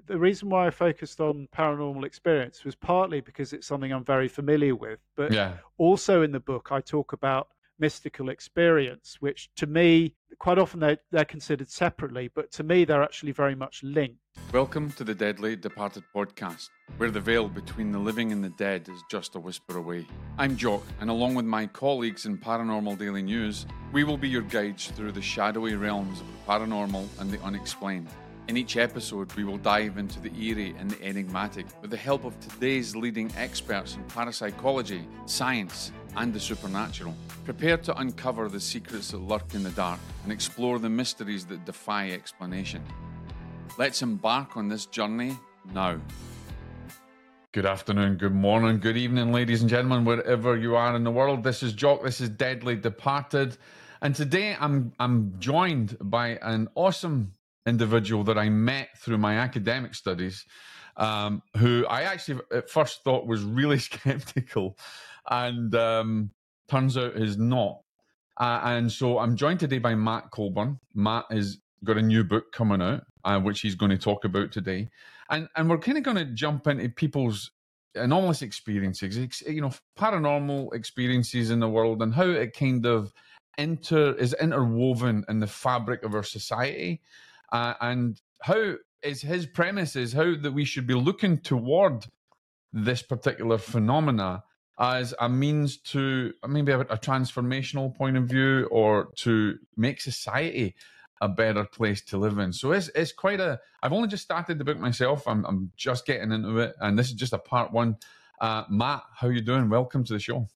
the reason why I focused on paranormal experience was partly because it's something I'm very familiar with, but Yeah. also in the book I talk about mystical experience, which to me, quite often they're considered separately, but to me they're actually very much linked. Welcome to the Deadly Departed podcast, where the veil between the living and the dead is just a whisper away. I'm Jock, and along with my colleagues in Paranormal Daily News, we will be your guides through the shadowy realms of the paranormal and the unexplained. In each episode, we will dive into the eerie and the enigmatic with the help of today's leading experts in parapsychology, science, and the supernatural. Prepare to uncover the secrets that lurk in the dark and explore the mysteries that defy explanation. Let's embark on this journey now. Good afternoon, good morning, good evening, ladies and gentlemen, wherever you are in the world. This is Jock, this is Deadly Departed, and today I'm joined by an awesome individual that I met through my academic studies, who I actually at first thought was really skeptical, and turns out is not. And so I'm joined today by Matt Colburn. Matt has got a new book coming out, which he's going to talk about today. And we're kind of going to jump into people's anomalous experiences, paranormal experiences in the world, and how it kind of is interwoven in the fabric of our society. And how is his premise is how that we should be looking toward this particular phenomena as a means to maybe a transformational point of view, or to make society a better place to live in. So it's quite a. I've only just started the book myself. I'm just getting into it, and this is just a part one. Matt, how you doing? Welcome to the show.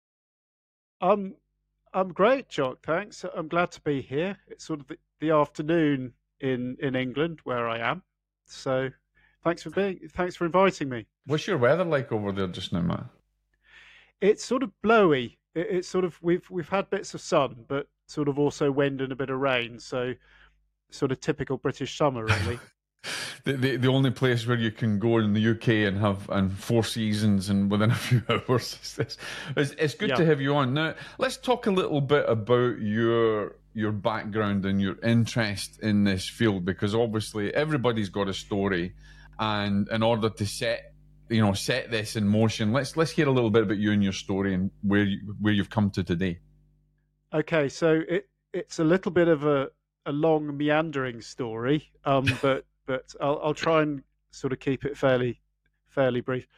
I'm great, Jock. Thanks. I'm glad to be here. It's sort of the afternoon in England where I am. So thanks for inviting me. What's your weather like over there just now, Matt? It's sort of blowy. It's sort of we've had bits of sun, but sort of also wind and a bit of rain. So sort of typical British summer, really. The only place where you can go in the UK and have four seasons and within a few hours. It's good to have you on. Now, let's talk a little bit about your background and your interest in this field, because obviously everybody's got a story, and in order to set this in motion, let's hear a little bit about you and your story and where you've come to today. Okay, so it's a little bit of a long meandering story, but I'll try and sort of keep it fairly brief.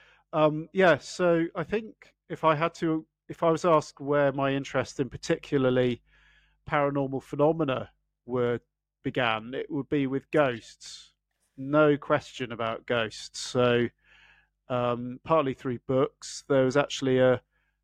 So I think if I was asked where my interest in particularly paranormal phenomena began, it would be with ghosts. No question about ghosts. So partly through books. There was actually a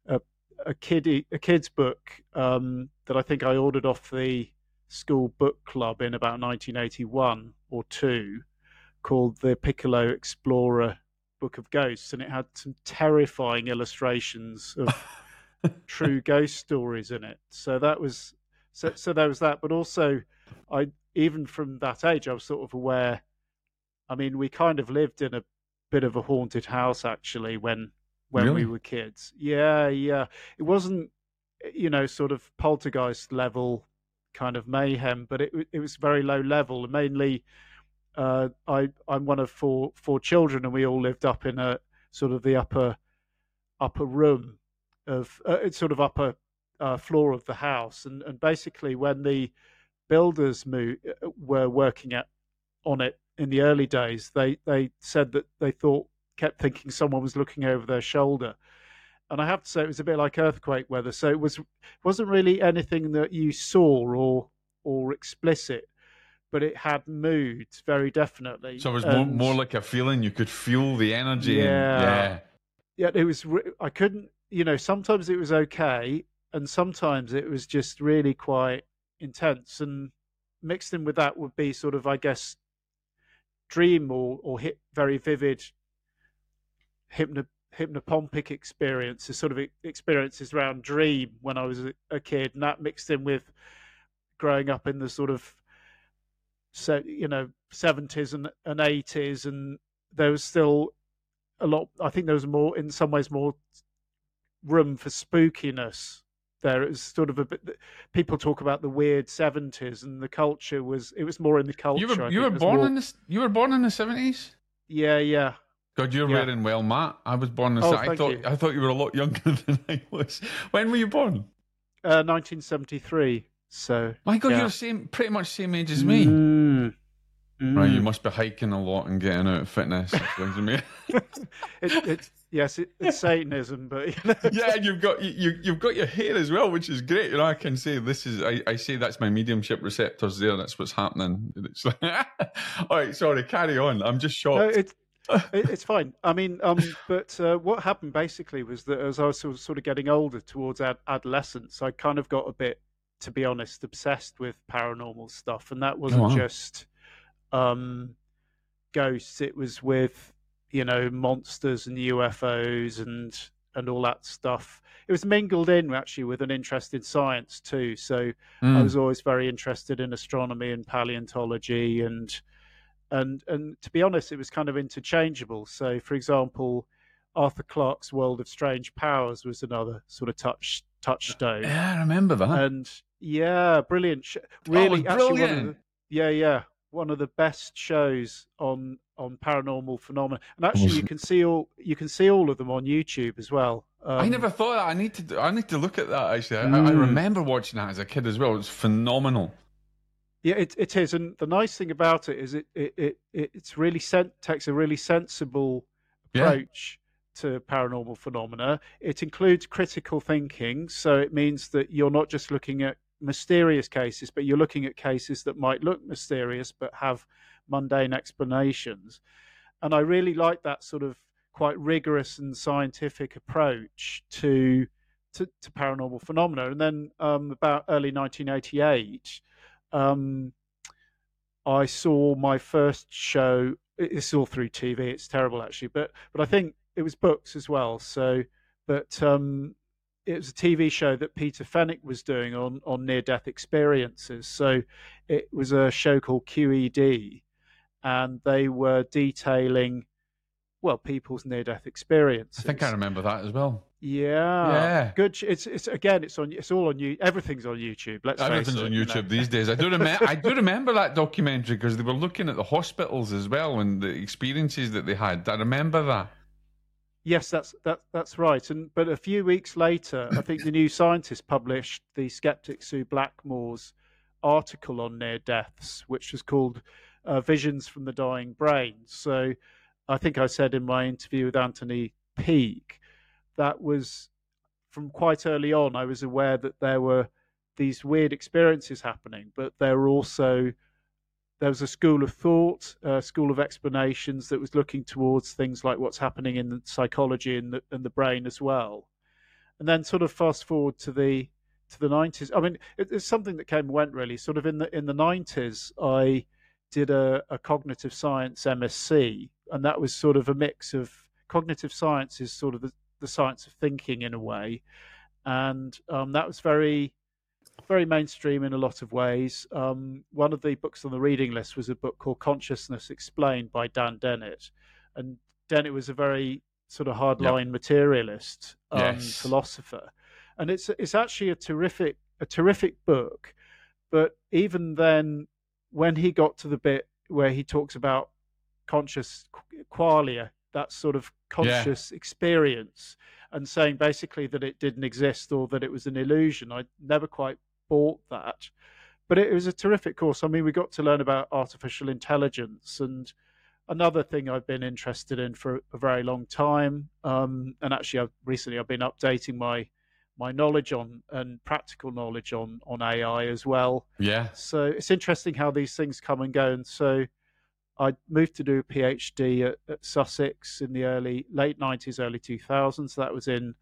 kid's book that I think I ordered off the school book club in about 1981 or 2, called the Piccolo Explorer Book of Ghosts, and it had some terrifying illustrations of true ghost stories in it. So that was so there was that, but also even from that age I was sort of aware. I mean, we kind of lived in a bit of a haunted house actually when Really? we were kids. Yeah. It wasn't, sort of poltergeist level kind of mayhem, but it was very low level. And mainly, I'm one of four children, and we all lived up in a sort of the upper room of sort of upper floor of the house. And basically, when the builders were working on it in the early days, they said that they kept thinking someone was looking over their shoulder. And I have to say, it was a bit like earthquake weather. So it wasn't really anything that you saw or explicit, but it had moods very definitely. So it was more like a feeling. You could feel the energy. Yeah. It was. I couldn't. Sometimes it was okay, and sometimes it was just really quite intense. And mixed in with that would be sort of, I guess, dream or very vivid hypnopompic experiences, sort of experiences around dream when I was a kid, and that mixed in with growing up in the sort of 70s and 80s, and there was still a lot. I think there was more, in some ways, more room for spookiness there. It was sort of a bit. People talk about the weird 70s, and the culture was. It was more in the culture. You were born in the 70s? Yeah. God, you're Yeah. wearing well, Matt. I was born in. Oh, I thank thought you. I thought you were a lot younger than I was. When were you born? 1973. So My God, you're yeah. the same, pretty much same age as me. Mm, Right, you mm. must be hiking a lot and getting out of fitness. It's Satanism, but you know. Yeah, and you've got your hair as well, which is great. You know, I can say this is I say that's my mediumship receptors there. That's what's happening. It's like, all right, sorry, carry on. I'm just No, shocked. it's fine. I mean, but what happened basically was that as I was sort of getting older towards adolescence, I kind of got a bit, to be honest, obsessed with paranormal stuff, and that Oh, wasn't wow. just um, ghosts. It was with monsters and UFOs and all that stuff. It was mingled in actually with an interest in science too. So I Mm. was always very interested in astronomy and paleontology and to be honest, it was kind of interchangeable. So, for example, Arthur Clarke's World of Strange Powers was another sort of touchstone, Yeah, I remember that. and yeah, brilliant. Oh, it was Really, actually, brilliant. one of the best shows on paranormal phenomena. And It actually, was. you can see all of them on YouTube as well. I never thought that. I need to look at that actually. I Mm. remember watching that as a kid as well. It was phenomenal. Yeah, it is, and the nice thing about it is it's really takes a really sensible Yeah. approach to paranormal phenomena. It includes critical thinking, so it means that you're not just looking at mysterious cases, but you're looking at cases that might look mysterious but have mundane explanations. And I really like that sort of quite rigorous and scientific approach to paranormal phenomena. And then about early 1988 um, I saw my first show. It's all through TV. It's terrible actually, but I think it was books as well. So, but it was a TV show that Peter Fenwick was doing on near death experiences. So, it was a show called QED, and they were detailing people's near death I think I experiences. remember that as well. Yeah, Yeah. good. It's again, it's all on you. Everything's on YouTube. Let's face Everything's it. on YouTube these days. I do remember that documentary because they were looking at the hospitals as well and the experiences that they had. I remember that. Yes, that's right. But a few weeks later, I think the New Scientist published the skeptic Sue Blackmore's article on near deaths, which was called "Visions from the Dying Brain." So, I think I said in my interview with Anthony Peake that was from quite early on. I was aware that there were these weird experiences happening, but there was a school of thought, a school of explanations that was looking towards things like what's happening in the psychology and the brain as well. And then sort of fast forward to the 90s. I mean, it's something that came and went really. Sort of in the 90s, I did a cognitive science MSc, and that was sort of a mix of cognitive science is sort of the science of thinking in a way, and that was very mainstream in a lot of ways. One of the books on the reading list was a book called Consciousness Explained by Dan Dennett. And Dennett was a very sort of Yep. hardline materialist Yes. philosopher. And it's actually a terrific book. But even then, when he got to the bit where he talks about conscious qualia, that sort of conscious experience, and saying basically that it didn't exist or that it was an illusion, I never quite bought that. But it was a terrific course. I mean, we got to learn about artificial intelligence and another thing I've been interested in for a very long time. And actually, recently I've been updating my knowledge on and practical knowledge on AI as well. Yeah. So it's interesting how these things come and go. And so I moved to do a PhD at Sussex in the late 90s, early 2000s. So that was in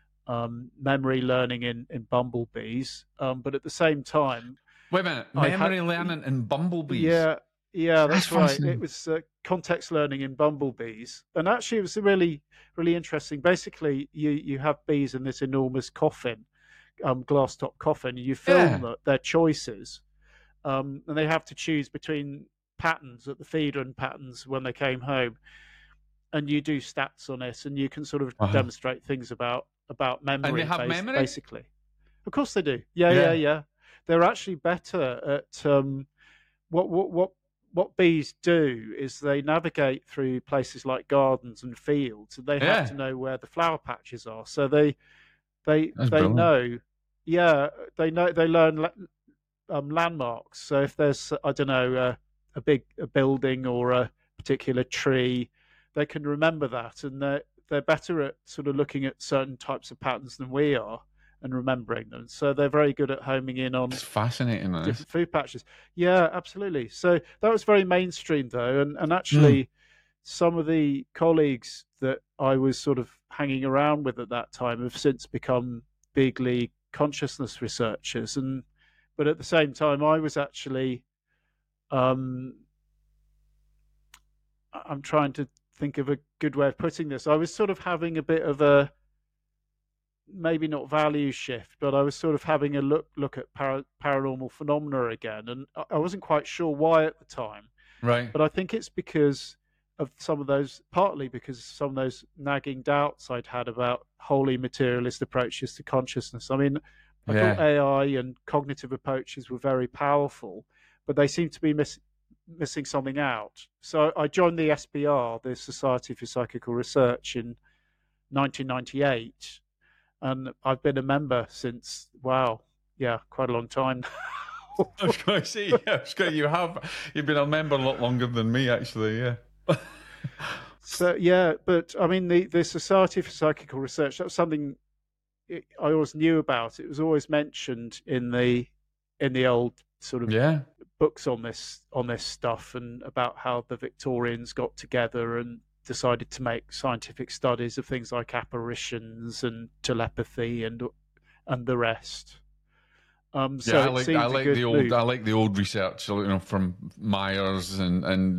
memory learning in bumblebees. But at the same time, Wait a minute. Memory learning in bumblebees. Yeah, that's right. It fascinating. was context learning in bumblebees, and actually, it was really interesting. Basically, you have bees in this enormous coffin, glass top coffin. You film their choices, and they have to choose between patterns at the feeder and patterns when they came home, and you do stats on it, and you can sort of demonstrate things about memory. And they have memory? Basically. Of course they do. Yeah. They're actually better at what what bees do is they navigate through places like gardens and fields, and they have Yeah, to know where the flower patches are. So they that's they brilliant. know, yeah, they learn landmarks. So if there's, I don't know, a building or a particular tree, they can remember that, and they're better at sort of looking at certain types of patterns than we are and remembering them. So they're very good at homing in on It's fascinating, this. different food patches. Yeah, absolutely. So that was very mainstream though, and Mm. actually some of the colleagues that I was sort of hanging around with at that time have since become big league consciousness researchers, and but at the same time I was actually um, I'm trying to think of a good way of putting this. I was sort of having a bit of a, maybe not value shift, but I was sort of having a look at paranormal phenomena again, and I wasn't quite sure why at the time. Right. But I think it's because of some of those, partly because some of those nagging doubts I'd had about wholly materialist approaches to consciousness. I mean, I thought Yeah. AI and cognitive approaches were very powerful, but they seem to be missing something out. So I joined the SPR, the Society for Psychical Research, in 1998, and I've been a member since, wow, yeah, quite a long time. I was going to say, yeah, you've been a member a lot longer than me, actually. Yeah. So yeah, but I mean the Society for Psychical Research, that was something I always knew about. It was always mentioned in the old sort of Yeah. books on this stuff, and about how the Victorians got together and decided to make scientific studies of things like apparitions and telepathy and the rest. Yeah, So it seemed a good I move. like the old research, from Myers and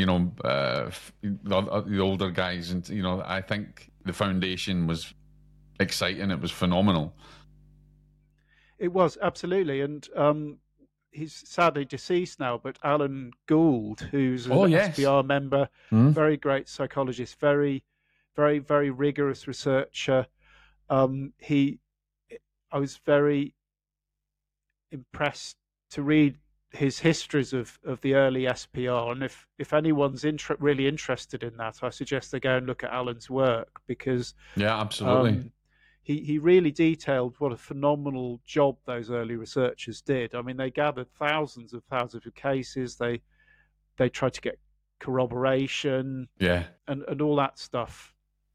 the older guys, and I think the foundation was exciting. It was phenomenal. It was absolutely, and he's sadly deceased now, but Alan Gould, who's Oh an yes. SPR member, Hmm? very great psychologist, very, very, very rigorous researcher. He, I was very impressed to read his histories of the early SPR, and if anyone's really interested in that, I suggest they go and look at Alan's work, because Yeah, absolutely. um, he really detailed what a phenomenal job those early researchers did. I mean, they gathered thousands of cases. They tried to get corroboration Yeah. and all that stuff.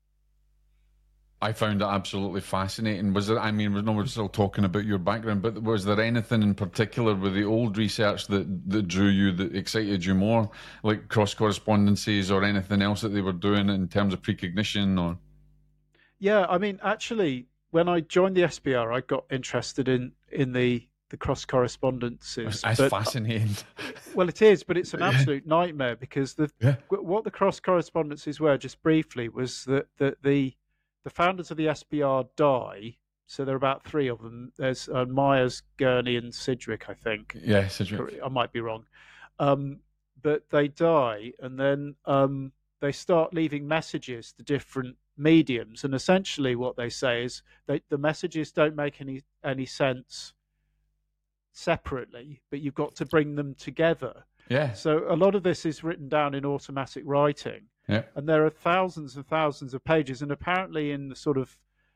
I found it absolutely fascinating. Was there? I mean, we're still talking about your background, but was there anything in particular with the old research that drew you, that excited you more, like cross correspondences or anything else that they were doing in terms of precognition? Or Yeah, I mean, actually, when I joined the SBR, I got interested in the cross correspondences. that's But fascinating. well, it is, but it's an Yeah. absolute nightmare, because Yeah. what the cross correspondences were, just briefly, was that the founders of the SBR die. So there are about three of them. There's Myers, Gurney, and Sidgwick, I think. Yeah, Cedric. I might be wrong. Um, but they die, and then they start leaving messages to different mediums. And essentially, what they say is the messages don't make any sense separately, but you've got to bring them together. Yeah. So a lot of this is written down in automatic writing, Yeah. and there are thousands and thousands of pages. And apparently, in the sort of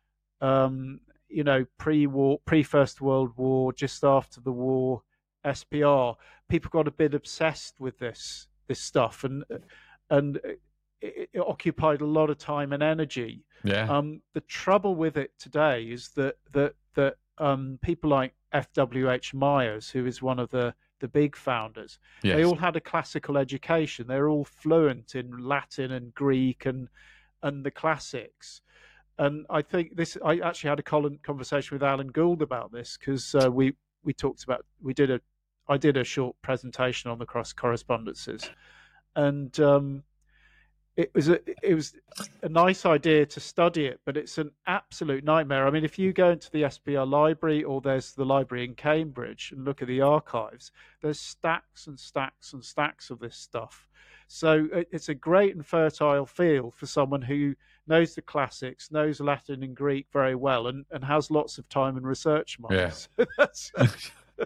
pre-war, pre-First World War, just after the war, SPR, people got a bit obsessed with this stuff, and it occupied a lot of time and energy. Yeah. The trouble with it today is that people like F.W.H. Myers, who is one of the big founders, they Yes. all had a classical education. They're all fluent in Latin and Greek and the classics. And I think I actually had a conversation with Alan Gould about this, because we talked about, I did a short presentation on the cross correspondences, and it was a nice idea to study it, but it's an absolute nightmare. I mean, if you go into the SPR library, or there's the library in Cambridge, and look at the archives, there's stacks and stacks and stacks of this stuff. So it's a great and fertile field for someone who knows the classics, knows Latin and Greek very well, and has lots of time and research money. Yeah. So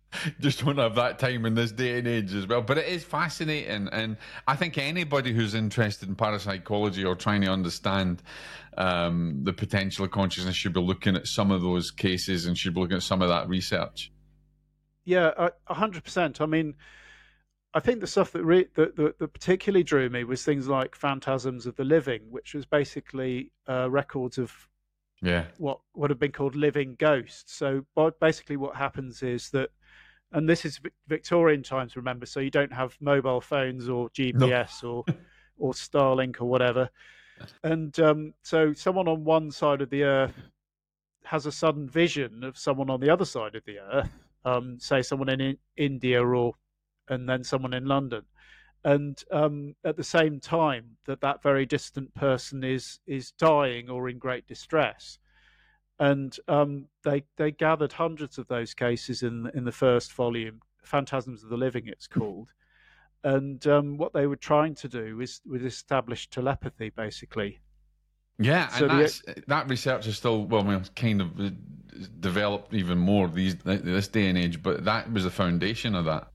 Just don't have that time in this day and age as well. But it is fascinating, and I think anybody who's interested in parapsychology or trying to understand the potential of consciousness should be looking at some of those cases and should be looking at some of that research. Yeah, 100%. I mean, I think the stuff that particularly drew me was things like Phantasms of the Living, which was basically records of Yeah. what would have been called living ghosts. So basically, what happens is that, and this is Victorian times, remember, so you don't have mobile phones or No. GPS or Starlink or whatever, and so someone on one side of the earth has a sudden vision of someone on the other side of the earth, say someone in India or and then someone in London, and at the same time that very distant person is dying or in great distress. And they gathered hundreds of those cases in the first volume, Phantasms of the Living, it's called. And what they were trying to do was establish telepathy, basically. Yeah, So and that research is still, well, I mean, it's kind of developed even more this day and age, but that was the foundation of that.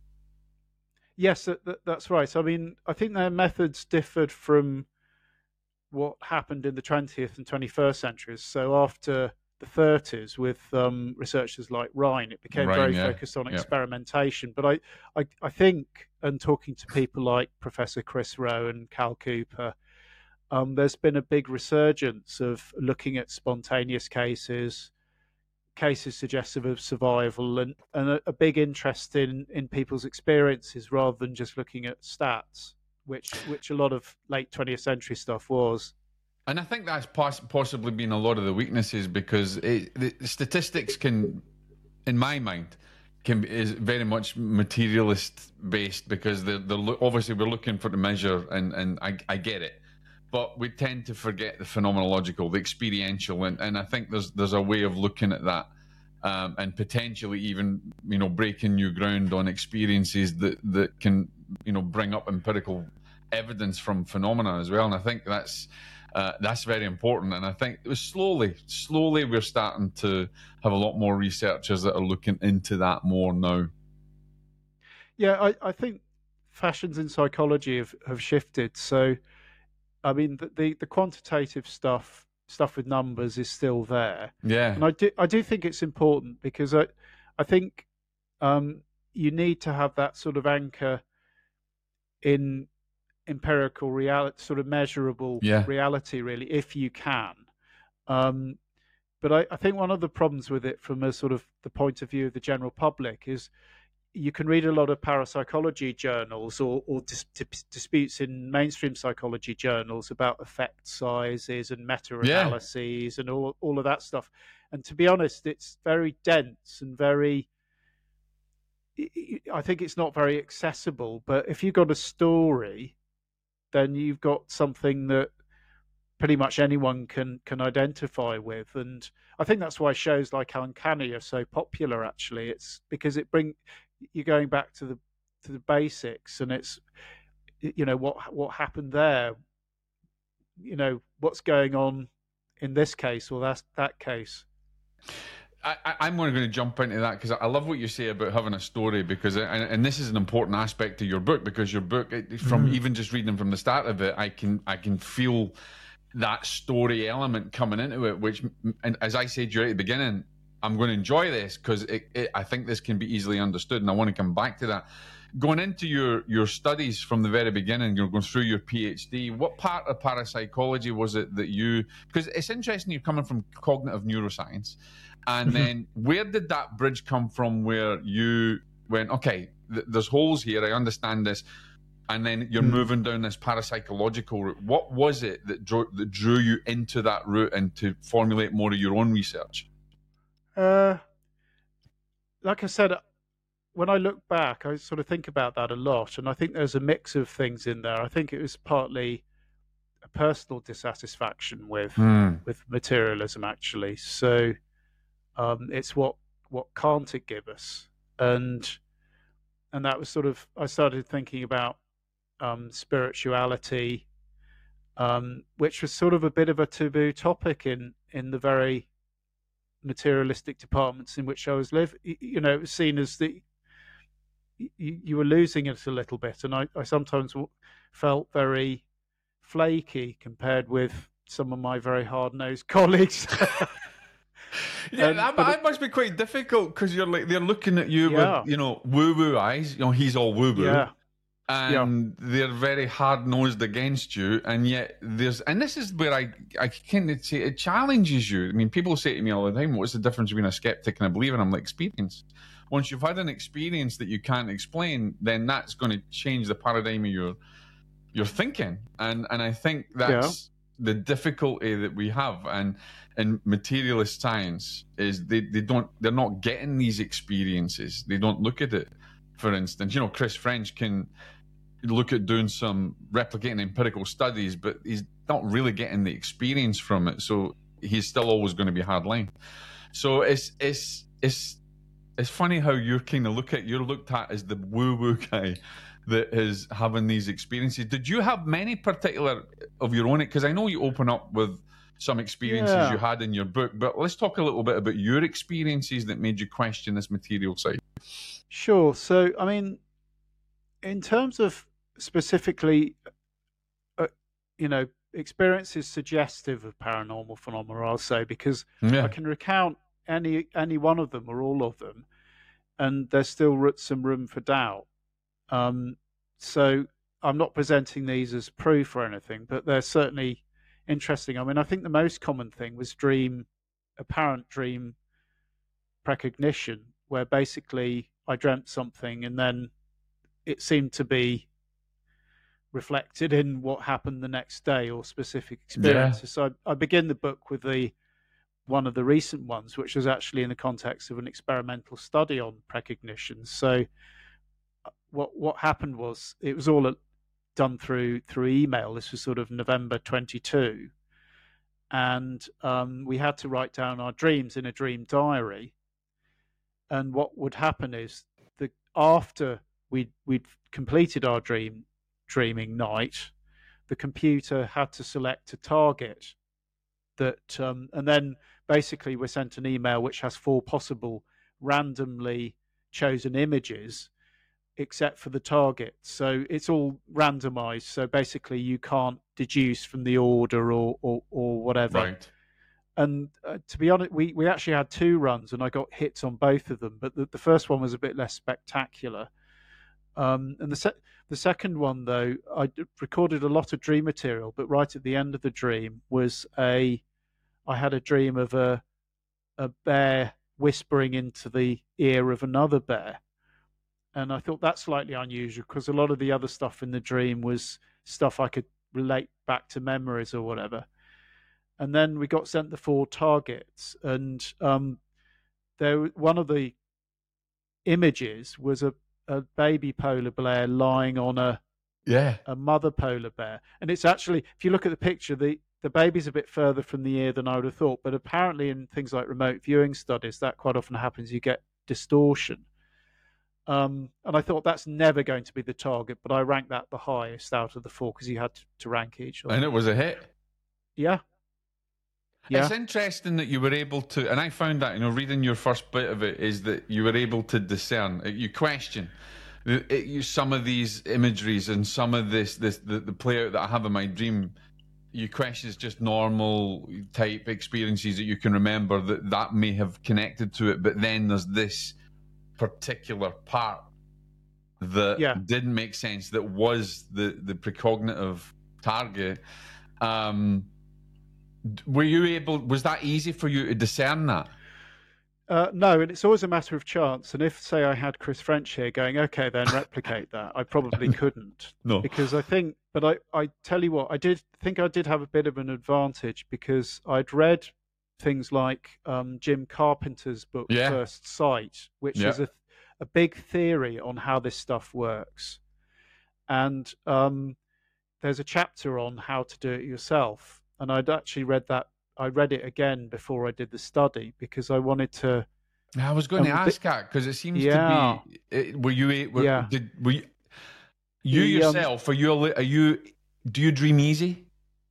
yes, that's right. I mean, I think their methods differed from what happened in the 20th and 21st centuries. So after the 30s, with researchers like Rhine, it became Right, very yeah. focused on Yep. experimentation. But I think, and talking to people like Professor Chris Rowe and Cal Cooper, there's been a big resurgence of looking at spontaneous cases, cases suggestive of survival, and a big interest in people's experiences rather than just looking at stats, which a lot of late 20th century stuff was. And I think that's possibly been a lot of the weaknesses because the statistics can, in my mind, is very much materialist based because they're obviously we're looking for the measure, and I get it, but we tend to forget the phenomenological, the experiential, and I think there's a way of looking at that. And potentially even breaking new ground on experiences that can bring up empirical evidence from phenomena as well. And I think that's very important. And I think it was slowly we're starting to have a lot more researchers that are looking into that more now. Yeah, I think fashions in psychology have shifted. So, I mean, the quantitative stuff with numbers is still there, Yeah, and I do think it's important because I think you need to have that sort of anchor in empirical reality, sort of measurable yeah, reality, really, if you can. Um, but I think one of the problems with it, from a sort of the point of view of the general public, is you can read a lot of parapsychology journals or disputes in mainstream psychology journals about effect sizes and yeah. meta-analyses and all of that stuff. And to be honest, it's very dense and very, I think it's not very accessible. But if you've got a story, then you've got something that pretty much anyone can identify with. And I think that's why shows like Uncanny are so popular. Actually, it's because you're going back to the basics, and it's what happened there, what's going on in this case or that case. I'm going to jump into that because I love what you say about having a story and this is an important aspect of your book because your book, from even just reading from the start of it, I can feel that story element coming into it, which, and as I said to you right at the beginning, I'm going to enjoy this because I think this can be easily understood, and I want to come back to that. Going into your studies from the very beginning, you're going through your PhD. What part of parapsychology was it that because it's interesting you're coming from cognitive neuroscience, and then where did that bridge come from where you went, okay, there's holes here, I understand this, and then you're moving down this parapsychological route. What was it that drew you into that route and to formulate more of your own research? Like I said, when I look back, I sort of think about that a lot, and I think there's a mix of things in there. I think it was partly a personal dissatisfaction with materialism, actually. So it's what can't it give us, and that was sort of, I started thinking about spirituality, which was sort of a bit of a taboo topic in the very materialistic departments in which I was living. It was seen as that you were losing it a little bit, and I sometimes felt very flaky compared with some of my very hard-nosed colleagues. Yeah, that must be quite difficult because you're like they're looking at you with woo-woo eyes. He's all woo-woo. Yeah. And they're very hard nosed against you, and yet and this is where I kind of say it challenges you. I mean, people say to me all the time, "What's the difference between a skeptic and a believer?" I'm like, experience. Once you've had an experience that you can't explain, then that's going to change the paradigm of your thinking, and I think that's the difficulty that we have, and in materialist science is they're not getting these experiences. They don't look at it. For instance, Chris French can look at doing some replicating empirical studies, but he's not really getting the experience from it. So he's still always going to be hardline. So it's funny how you're looked at as the woo-woo guy that is having these experiences. Did you have many particular of your own? Because I know you open up with some experiences you had in your book, but let's talk a little bit about your experiences that made you question this material side. Sure. So, I mean, in terms of specifically, experiences suggestive of paranormal phenomena, I'll say, because I can recount any one of them or all of them, and there's still some room for doubt. So I'm not presenting these as proof or anything, but they're certainly interesting. I mean, I think the most common thing was apparent dream precognition, where basically I dreamt something and then it seemed to be reflected in what happened the next day or specific experiences. So I begin the book with one of the recent ones, which was actually in the context of an experimental study on precognition. So what happened was it was all done through email. This was sort of November 22. And we had to write down our dreams in a dream diary. And what would happen is after we'd completed our dreaming night, the computer had to select a target that, and then basically we're sent an email which has 4 possible randomly chosen images, except for the target. So it's all randomized. So basically you can't deduce from the order or whatever. Right. And to be honest, we actually had 2 runs, and I got hits on both of them. But the first one was a bit less spectacular. And the second one, though, I recorded a lot of dream material. But right at the end of the dream I had a dream of a bear whispering into the ear of another bear, and I thought that's slightly unusual because a lot of the other stuff in the dream was stuff I could relate back to memories or whatever. And then we got sent the 4 targets, and one of the images was a baby polar bear lying on a mother polar bear. And it's actually, if you look at the picture, the baby's a bit further from the ear than I would have thought. But apparently in things like remote viewing studies, that quite often happens. You get distortion. And I thought that's never going to be the target, but I ranked that the highest out of the 4 because you had to rank each. And it was a hit. Yeah. It's interesting that you were able to, and I found that, reading your first bit of it, is that you were able to discern. You question some of these imageries and some of the play out that I have in my dream. You question it's just normal type experiences that you can remember that may have connected to it, but then there's this particular part that didn't make sense, that was the precognitive target. Was that easy for you to discern that? No, and it's always a matter of chance. And if, say, I had Chris French here going, okay, then replicate that, I probably couldn't. No. Because I tell you what, I did have a bit of an advantage because I'd read things like Jim Carpenter's book, First Sight, which is a big theory on how this stuff works. And there's a chapter on how to do it yourself. And I'd actually read that. I read it again before I did the study because I wanted to. I was going to ask that because it seems to be. Were you yourself? Do you dream easy?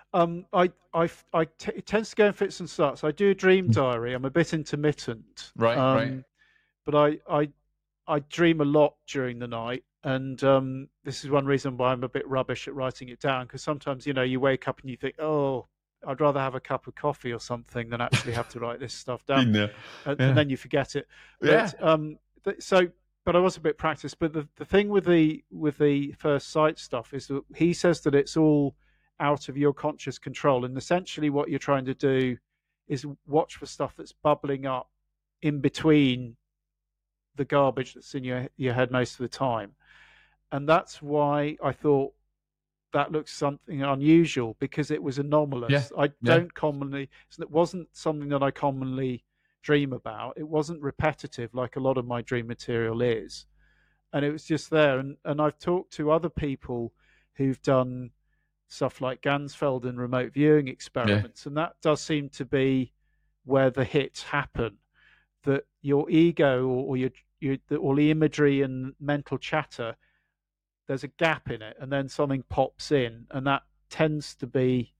It tends to go in fits and starts. I do a dream diary. I'm a bit intermittent, Right. but I dream a lot during the night, and this is one reason why I'm a bit rubbish at writing it down. Because sometimes, you wake up and you think, "Oh, I'd rather have a cup of coffee or something than actually have to write this stuff down," Been there. and Yeah. then you forget it. Yeah. But but I was a bit practiced. But the thing with the first sight stuff is that he says that it's all out of your conscious control, and essentially what you're trying to do is watch for stuff that's bubbling up in between the garbage that's in your head most of the time. And that's why I thought that looks something unusual, because it was Yeah. anomalous. I Yeah. don't commonly, it wasn't something that I commonly dream about. It wasn't repetitive like a lot of my dream material is. And it was just there. And I've talked to other people who've done stuff like Gansfeld and remote viewing Yeah. experiments. And that does seem to be where the hits happen, that your ego or all the imagery and mental chatter, there's a gap in it, and then something pops in, and that tends to be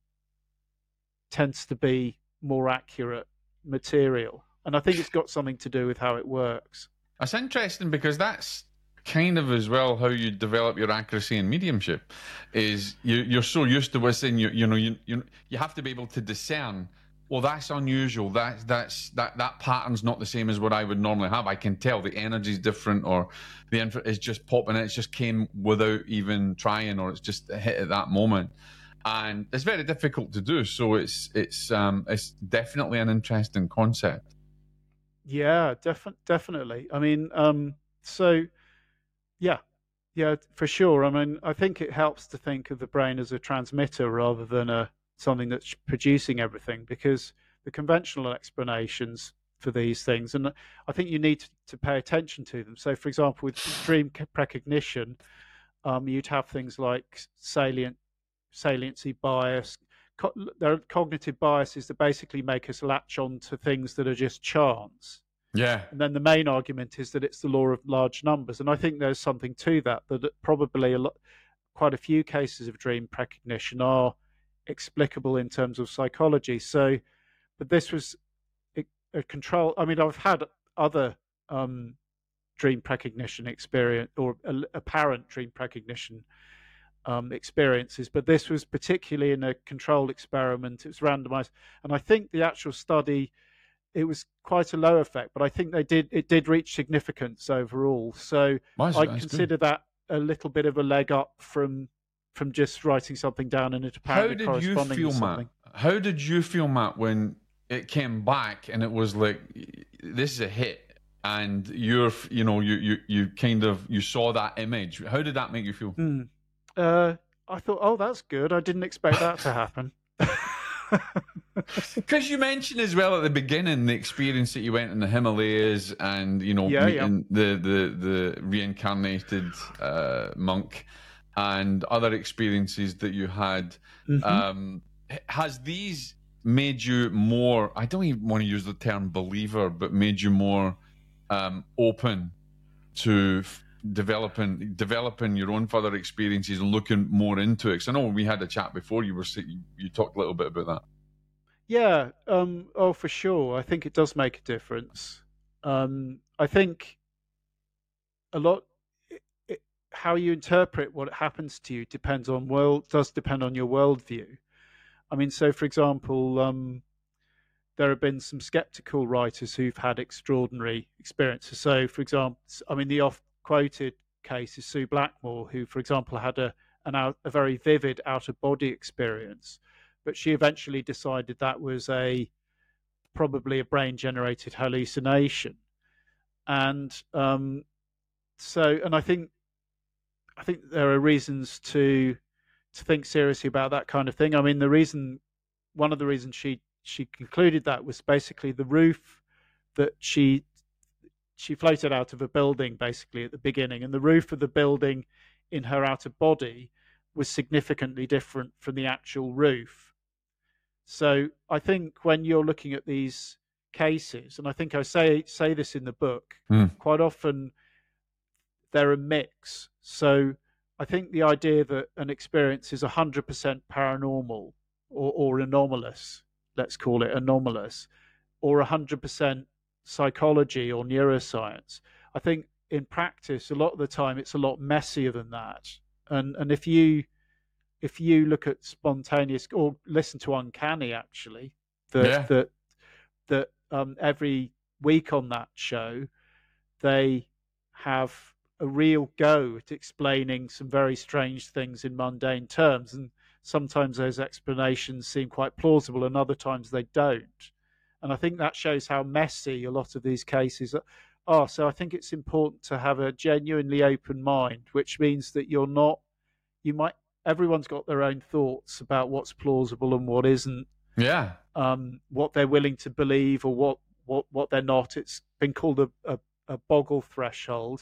more accurate material. And I think it's got something to do with how it works. That's interesting, because that's kind of as well how you develop your accuracy in mediumship. Is you're so used to what's in you have to be able to discern. Well, that's unusual. That pattern's not the same as what I would normally have. I can tell the energy's different, or the info is just popping in. It just came without even trying, or it's just hit at that moment, and it's very difficult to do. So it's definitely an interesting concept. Yeah, definitely. I mean, so yeah, yeah, for sure. I mean, I think it helps to think of the brain as a transmitter rather than something that's producing everything, because the conventional explanations for these things, and I think you need to pay attention to them. So, for example, with dream precognition, you'd have things like saliency bias. There are cognitive biases that basically make us latch on to things that are just chance. Yeah. And then the main argument is that it's the law of large numbers. And I think there's something to that, that probably quite a few cases of dream precognition are explicable in terms of psychology. So, but this was a control. I mean, I've had other dream precognition experience, or apparent dream precognition experiences, but this was particularly in a controlled experiment. It was randomized, and I think the actual study, it was quite a low effect, but I think it did reach significance overall. So I consider that a little bit of a leg up from just writing something down and it apparently corresponding to something. How did you feel, Matt, when it came back and it was like, this is a hit, and you kind of, you saw that image? How did that make you feel? I thought, oh, that's good. I didn't expect that to happen. Because you mentioned as well at the beginning the experience that you went in the Himalayas, and meeting the reincarnated monk, and other experiences that you had. Mm-hmm. Has these made you more, I don't even want to use the term believer, but made you more open to developing your own further experiences and looking more into it? Because I know we had a chat before, you talked a little bit about that. Yeah, oh, for sure. I think it does make a difference. I think a lot, how you interpret what happens to you depend on your worldview. I mean, so for example, there have been some skeptical writers who've had extraordinary experiences. So, for example, I mean, the oft-quoted case is Sue Blackmore, who, for example, had a very vivid out-of-body experience, but she eventually decided that was probably a brain-generated hallucination. And and I think there are reasons to think seriously about that kind of thing. I mean, one of the reasons she concluded that was basically the roof that she floated out of a building basically at the beginning, and the roof of the building in her outer body was significantly different from the actual roof. So I think when you're looking at these cases, and I think I say this in the book, quite often they're a mix. So I think the idea that an experience is 100% paranormal or anomalous, let's call it anomalous, or 100% psychology or neuroscience. I think in practice, a lot of the time, it's a lot messier than that. And if you look at spontaneous or listen to Uncanny, actually, that Yeah. that that every week on that show, they have a real go at explaining some very strange things in mundane terms. And sometimes those explanations seem quite plausible, and other times they don't. And I think that shows how messy a lot of these cases are. So I think it's important to have a genuinely open mind, which means that everyone's got their own thoughts about what's plausible and what isn't, Yeah. what they're willing to believe or what they're not. It's been called a boggle threshold.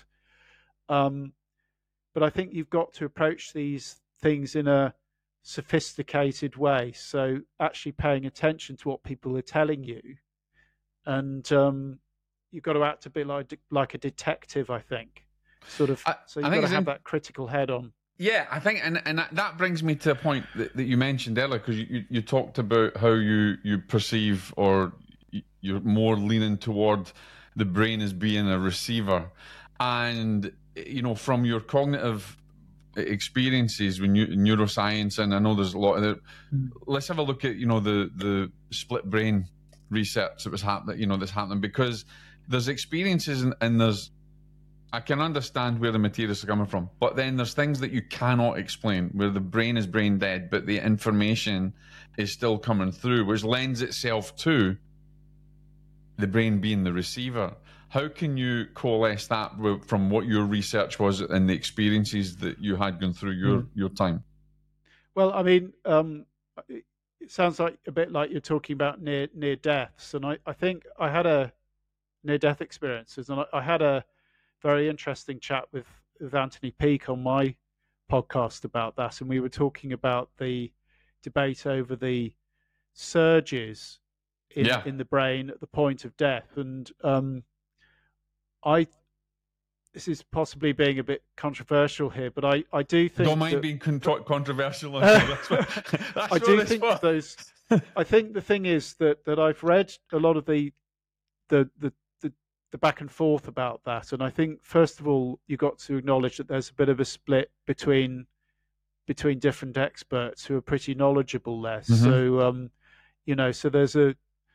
But I think you've got to approach these things in a sophisticated way. So actually paying attention to what people are telling you, and you've got to act a bit like a detective, I think. So you've got to have that critical head on. Yeah, I think, and that brings me to a point that you mentioned earlier, because you talked about how you perceive, or you're more leaning toward the brain as being a receiver. And, from your cognitive experiences with neuroscience, and I know there's a lot of it, let's have a look at, the split brain research that was happening, that's happening, because there's experiences and I can understand where the materials are coming from, but then there's things that you cannot explain, where the brain is brain dead, but the information is still coming through, which lends itself to the brain being the receiver. How can you coalesce that from what your research was and the experiences that you had going through your time? Well, I mean, it sounds like a bit like you're talking about near deaths, and I think I had a near death experiences, and I had a very interesting chat with Anthony Peake on my podcast about that, and we were talking about the debate over the surges in the brain at the point of death. And this is possibly being a bit controversial here, but I do think don't mind being controversial. I do think those. I think the thing is that I've read a lot of the back and forth about that, and I think first of all you got to acknowledge that there's a bit of a split between different experts who are pretty knowledgeable there. So so there's a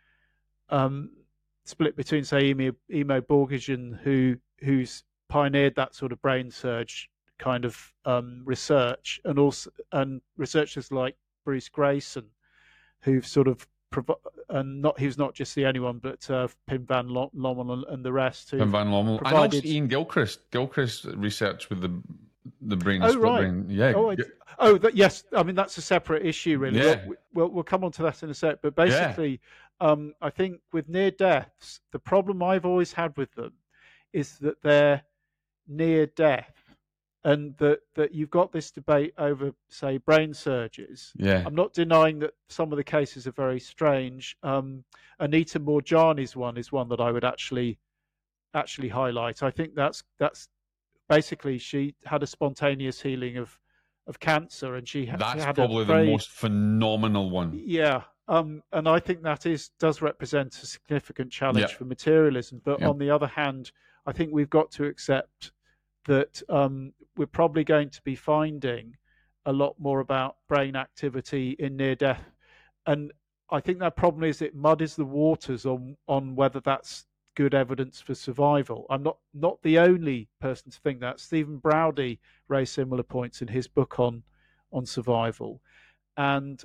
split between, say, Imo Borgesian, who's pioneered that sort of brain surge kind of research, and researchers like Bruce Grayson, who've sort of he's not just the only one, but Pim van Lommel and the rest. Pim van Lommel, and also Ian Gilchrist research with the brain. Oh, right. Brain. Yeah. Yes. I mean, that's a separate issue, really. Yeah. We'll come on to that in a sec. But basically, I think with near deaths, the problem I've always had with them is that they're near death, and that you've got this debate over, say, brain surges. Yeah. I'm not denying that some of the cases are very strange. Anita Moorjani's one is one that I would actually highlight. I think that's basically, she had a spontaneous healing of cancer, and that's probably the most phenomenal one. Yeah. And I think that does represent a significant challenge for materialism. But on the other hand, I think we've got to accept that we're probably going to be finding a lot more about brain activity in near death. And I think that problem is it muddies the waters on whether that's good evidence for survival. I'm not the only person to think that. Stephen Browdy raised similar points in his book on survival. And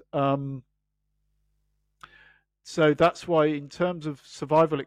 so that's why, in terms of survival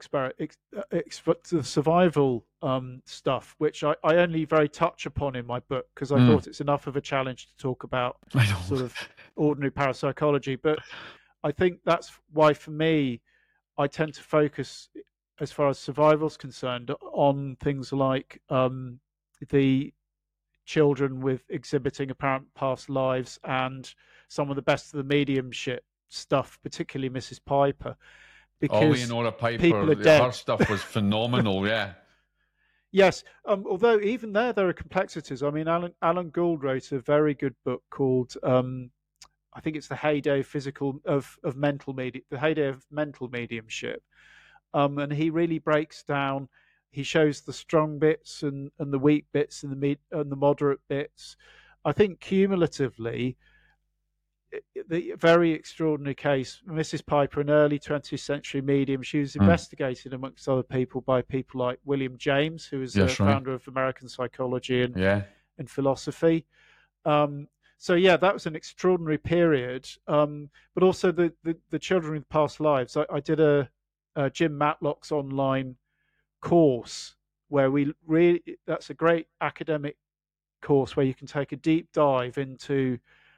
survival stuff, which I only very touch upon in my book, because I thought it's enough of a challenge to talk about sort of ordinary parapsychology. But I think that's why, for me, I tend to focus, as far as survival is concerned, on things like the children with exhibiting apparent past lives, and some of the best of the mediumship stuff, particularly Mrs. Piper. Because Leonora Piper, her stuff was phenomenal. Yes, although even there are complexities. I mean, Alan Gould wrote a very good book called I think it's the heyday of mental media, the heyday of mental mediumship. And he really breaks down. He shows the strong bits and the weak bits and the moderate bits. I think cumulatively, the very extraordinary case, Mrs. Piper, an early 20th century medium, she was investigated amongst other people by people like William James, who was the founder of American psychology and philosophy. So yeah, that was an extraordinary period. But also the children with past lives. I did a Jim Matlock's online course where that's a great academic course where you can take a deep dive into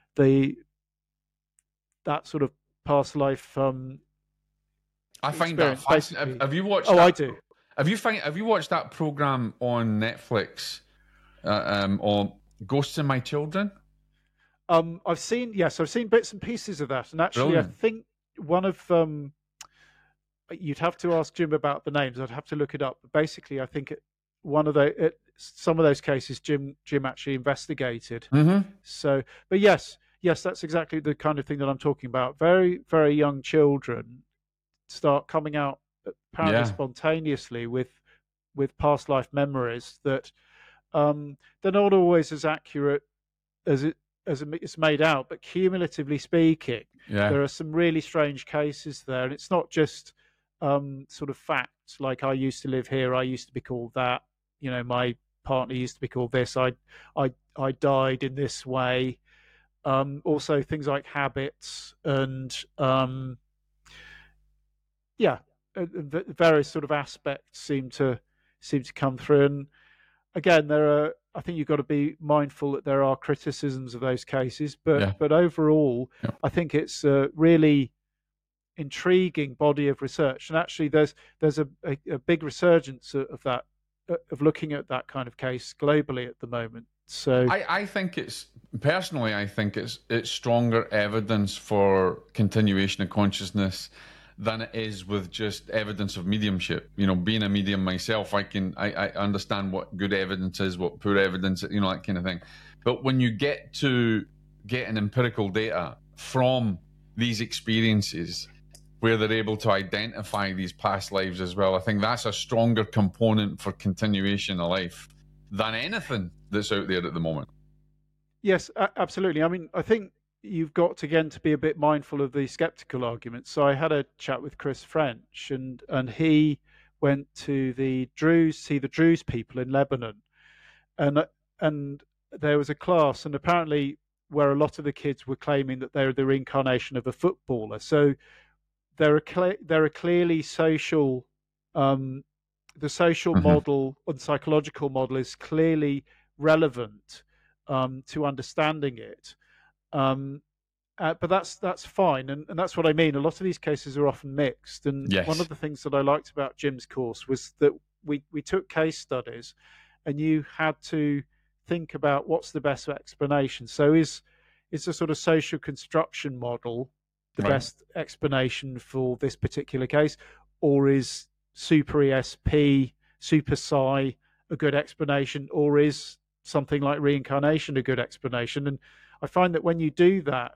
that sort of past life. I find that fascinating. Have you watched? I do. Have you watched that program on Netflix? On Ghosts in My Children? I've seen bits and pieces of that, and actually, brilliant. I think one of you'd have to ask Jim about the names. I'd have to look it up. But basically, I think some of those cases Jim actually investigated. Mm-hmm. So, but yes, that's exactly the kind of thing that I'm talking about. Very, very young children start coming out apparently spontaneously with past life memories that they're not always as accurate as it's made out, but cumulatively speaking, there are some really strange cases there, and it's not just sort of facts like I used to live here, I used to be called that, my partner used to be called this, I died in this way. Also things like habits and various sort of aspects seem to come through. And again, I think you've got to be mindful that there are criticisms of those cases, but overall, I think it's a really intriguing body of research. And actually, there's a big resurgence of that, of looking at that kind of case globally at the moment. So I think it's stronger evidence for continuation of consciousness than it is with just evidence of mediumship. Being a medium myself, I understand what good evidence is, what poor evidence, that kind of thing. But when you get to getting empirical data from these experiences where they're able to identify these past lives as well, I think that's a stronger component for continuation of life than anything that's out there at the moment. Yes, absolutely. I mean, I think you've got again to be a bit mindful of the skeptical arguments. So I had a chat with Chris French, and he went to the Druze people in Lebanon, and there was a class, and apparently where a lot of the kids were claiming that they're the reincarnation of a footballer. So there are clearly social, the social model and psychological model is clearly relevant to understanding it. But that's fine, and that's what I mean. A lot of these cases are often mixed, and one of the things that I liked about Jim's course was that we took case studies, and you had to think about what's the best explanation. So is a sort of social construction model the best explanation for this particular case, or is super ESP, super psi a good explanation, or is something like reincarnation a good explanation? And I find that when you do that,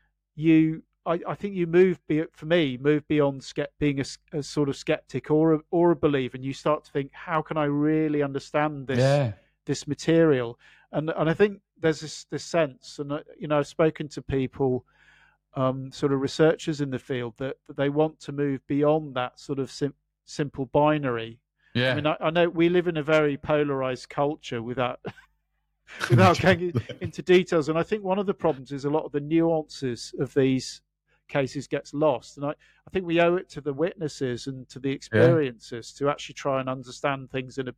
I think you move beyond being a sort of skeptic or a believer, and you start to think, how can I really understand this material? And I think there's this sense, and I've spoken to people, sort of researchers in the field, that they want to move beyond that sort of simple binary. I mean, I know we live in a very polarized culture without going into details, and I think one of the problems is a lot of the nuances of these cases gets lost, and I think we owe it to the witnesses and to the experiences to actually try and understand things in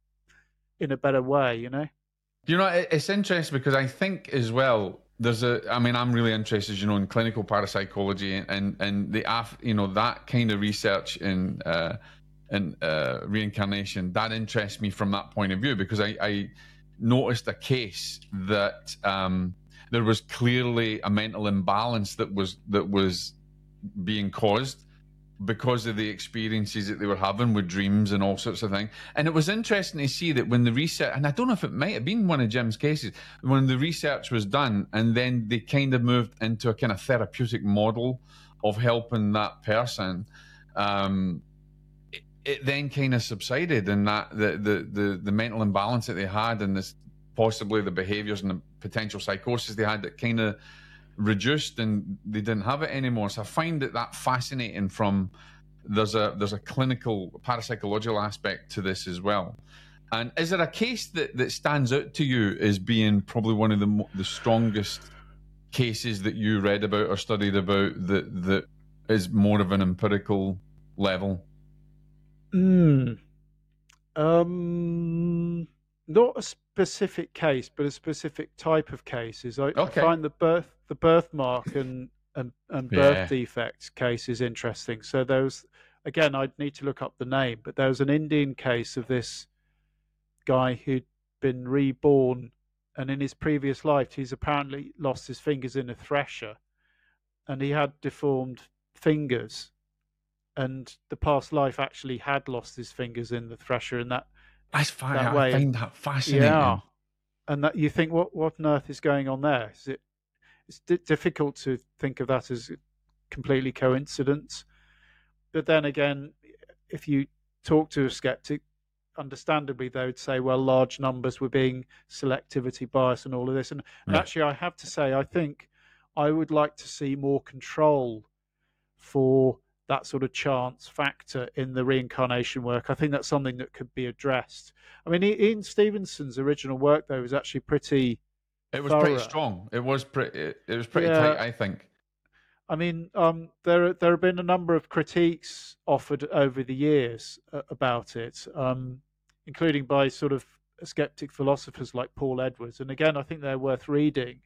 a better way. It's interesting because I think as well I'm really interested, in clinical parapsychology and that kind of research in reincarnation. That interests me from that point of view, because I noticed a case that there was clearly a mental imbalance that was being caused because of the experiences that they were having with dreams and all sorts of things. And it was interesting to see that when the research, and I don't know if it might have been one of Jim's cases, when the research was done and then they kind of moved into a kind of therapeutic model of helping that person, it then kind of subsided, and that the mental imbalance that they had, and this possibly the behaviors and the potential psychosis they had, that kind of reduced, and they didn't have it anymore. So I find that fascinating. From there's a clinical parapsychological aspect to this as well. And is there a case that stands out to you as being probably one of the strongest cases that you read about or studied about that is more of an empirical level? Not a specific case, but a specific type of cases. I find the birthmark and birth defects case is interesting. So there was, again, I'd need to look up the name, but there was an Indian case of this guy who'd been reborn, and in his previous life he's apparently lost his fingers in a thresher, and he had deformed fingers, and the past life actually had lost his fingers in the thresher, and that's fine. I find that fascinating. Yeah, and that you think, what on earth is going on there? It's difficult to think of that as completely coincidence. But then again, if you talk to a skeptic, understandably they would say, well, large numbers were being selectivity bias and all of this. And actually, I have to say, I think I would like to see more control for that sort of chance factor in the reincarnation work. I think that's something that could be addressed. I mean, Ian Stevenson's original work, though, was actually pretty. It was pretty strong. It was pretty tight, I think. I mean, there have been a number of critiques offered over the years about it, including by sort of skeptic philosophers like Paul Edwards. And again, I think they're worth reading.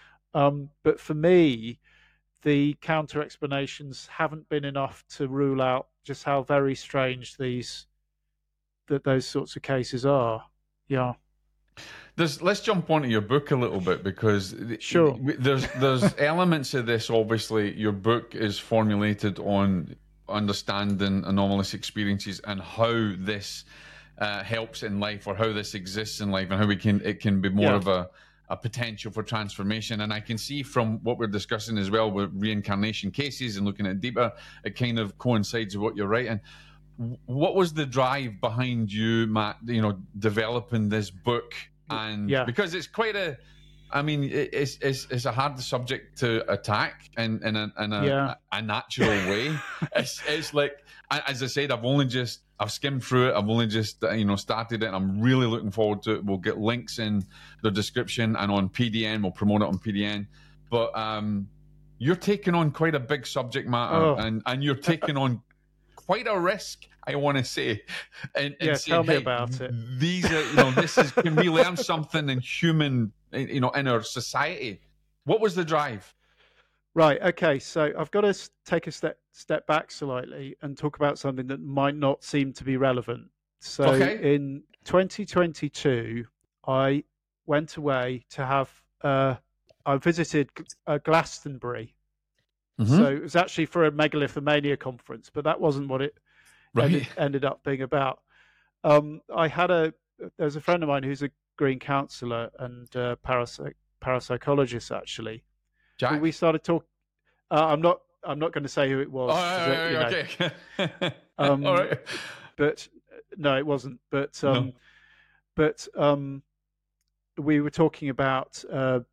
But for me, the counter explanations haven't been enough to rule out just how very strange those sorts of cases are. Yeah. Let's jump onto your book a little bit, because sure, there's elements of this. Obviously, your book is formulated on understanding anomalous experiences and how this helps in life, or how this exists in life, and how it can be more of a potential for transformation. And I can see from what we're discussing as well with reincarnation cases and looking at it deeper, it kind of coincides with what you're writing. What was the drive behind you, Matt, developing this book? And because it's quite it's a hard subject to attack in a natural way. It's like, as I said, I've skimmed through it. I've only just started it, and I'm really looking forward to it. We'll get links in the description and on PDN. We'll promote it on PDN. But you're taking on quite a big subject matter, and you're taking on quite a risk, I want to say. And tell me about it. These are, can we learn something in human, in our society? What was the drive? Right. Okay. So I've got to take a step back slightly and talk about something that might not seem to be relevant. So in 2022, I went away to have, I visited Glastonbury. Mm-hmm. So it was actually for a megalithomania conference, but that wasn't what it ended up being about. There's a friend of mine who's a green counsellor and parapsychologist, actually. Jack? We started talking. I'm not going to say who it was. Okay. All right. But no, it wasn't. But we were talking about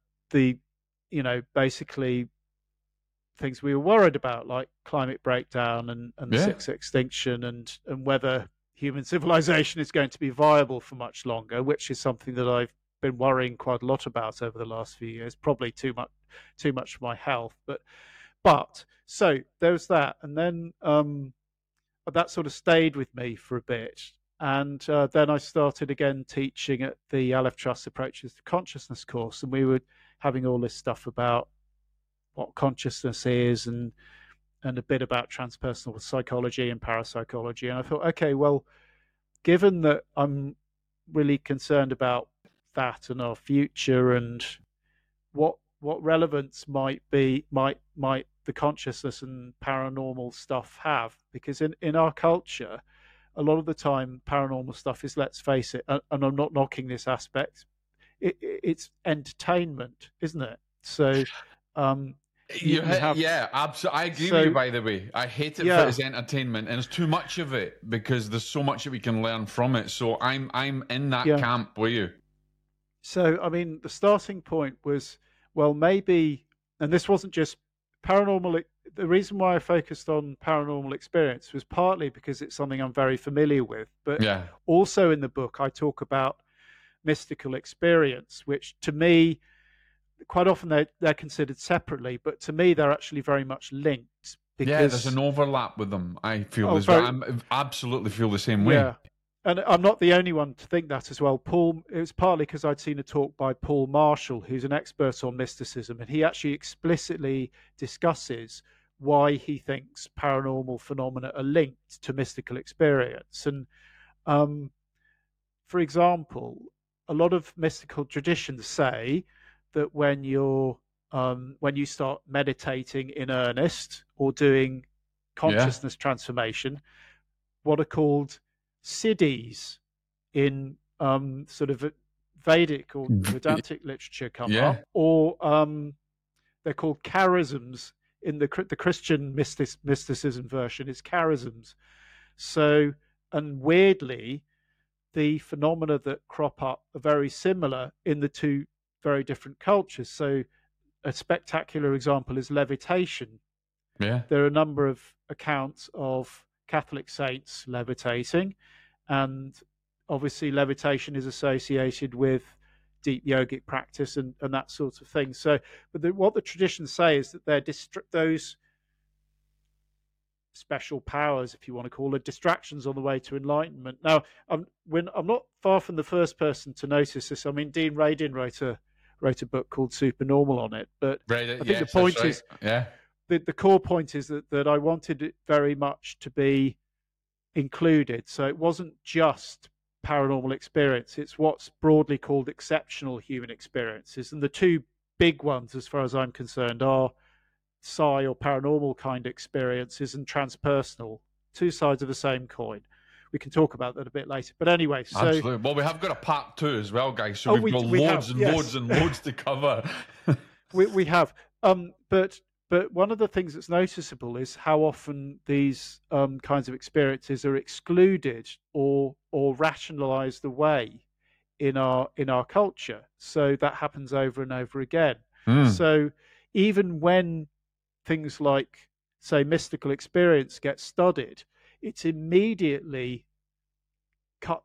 basically things we were worried about, like climate breakdown and the sixth extinction, and whether human civilization is going to be viable for much longer, which is something that I've been worrying quite a lot about over the last few years. Probably too much for my health, but so there was that, and then that sort of stayed with me for a bit, and then I started again teaching at the Aleph Trust Approaches to Consciousness course, and we were having all this stuff about what consciousness is and a bit about transpersonal psychology and parapsychology. And I thought, okay, well, given that I'm really concerned about that and our future, and what relevance might the consciousness and paranormal stuff have, because in our culture, a lot of the time, paranormal stuff is, let's face it, and I'm not knocking this aspect, it's entertainment, isn't it? So um, You you hit, have yeah, absolutely. I agree with you, so by the way. I hate it for yeah, its entertainment, and it's too much of it because there's so much that we can learn from it. So I'm in that yeah. camp with you. So I mean, the starting point was, well, maybe, and this wasn't just paranormal. The reason why I focused on paranormal experience was partly because it's something I'm very familiar with, but Yeah, also in the book I talk about mystical experience, which to me, quite often they're considered separately, but to me they're actually very much linked yeah. There's because an overlap with them. I feel oh, as well. very I'm absolutely feel the same way. yeah. And I'm not the only one to think that as well. Paul, it was partly because I'd seen a talk by Paul Marshall, who's an expert on mysticism, and he actually explicitly discusses why he thinks paranormal phenomena are linked to mystical experience. And um, for example, a lot of mystical traditions say that when you start meditating in earnest or doing Yeah, consciousness transformation, what are called siddhis in sort of Vedic or Vedantic literature come yeah, up, or they're called charisms in the Christian mysticism version. Is charisms. So, and weirdly, the phenomena that crop up are very similar in the two very different cultures. So, a spectacular example is levitation. yeah. There are a number of accounts of Catholic saints levitating, and obviously levitation is associated with deep yogic practice and that sort of thing. So, but what the traditions say is that those special powers, if you want to call it, distractions on the way to enlightenment. Now, I'm not far from the first person to notice this. I mean, Dean Radin wrote a book called Supernormal on it, but Right. I think the Yes, that's point right. is Yeah, the core point is that I wanted it very much to be included. So it wasn't just paranormal experience, it's what's broadly called exceptional human experiences. And the two big ones, as far as I'm concerned, are psi or paranormal kind experiences and transpersonal, two sides of the same coin. We can talk about that a bit later. But anyway, so absolutely. Well, we have got a part two as well, guys. So oh, we've got we have, loads and loads yes. and loads to cover. We have. But one of the things that's noticeable is how often these kinds of experiences are excluded or rationalized away in our culture. So that happens over and over again. Mm. So even when things like, say, mystical experience get studied, it's immediately cut.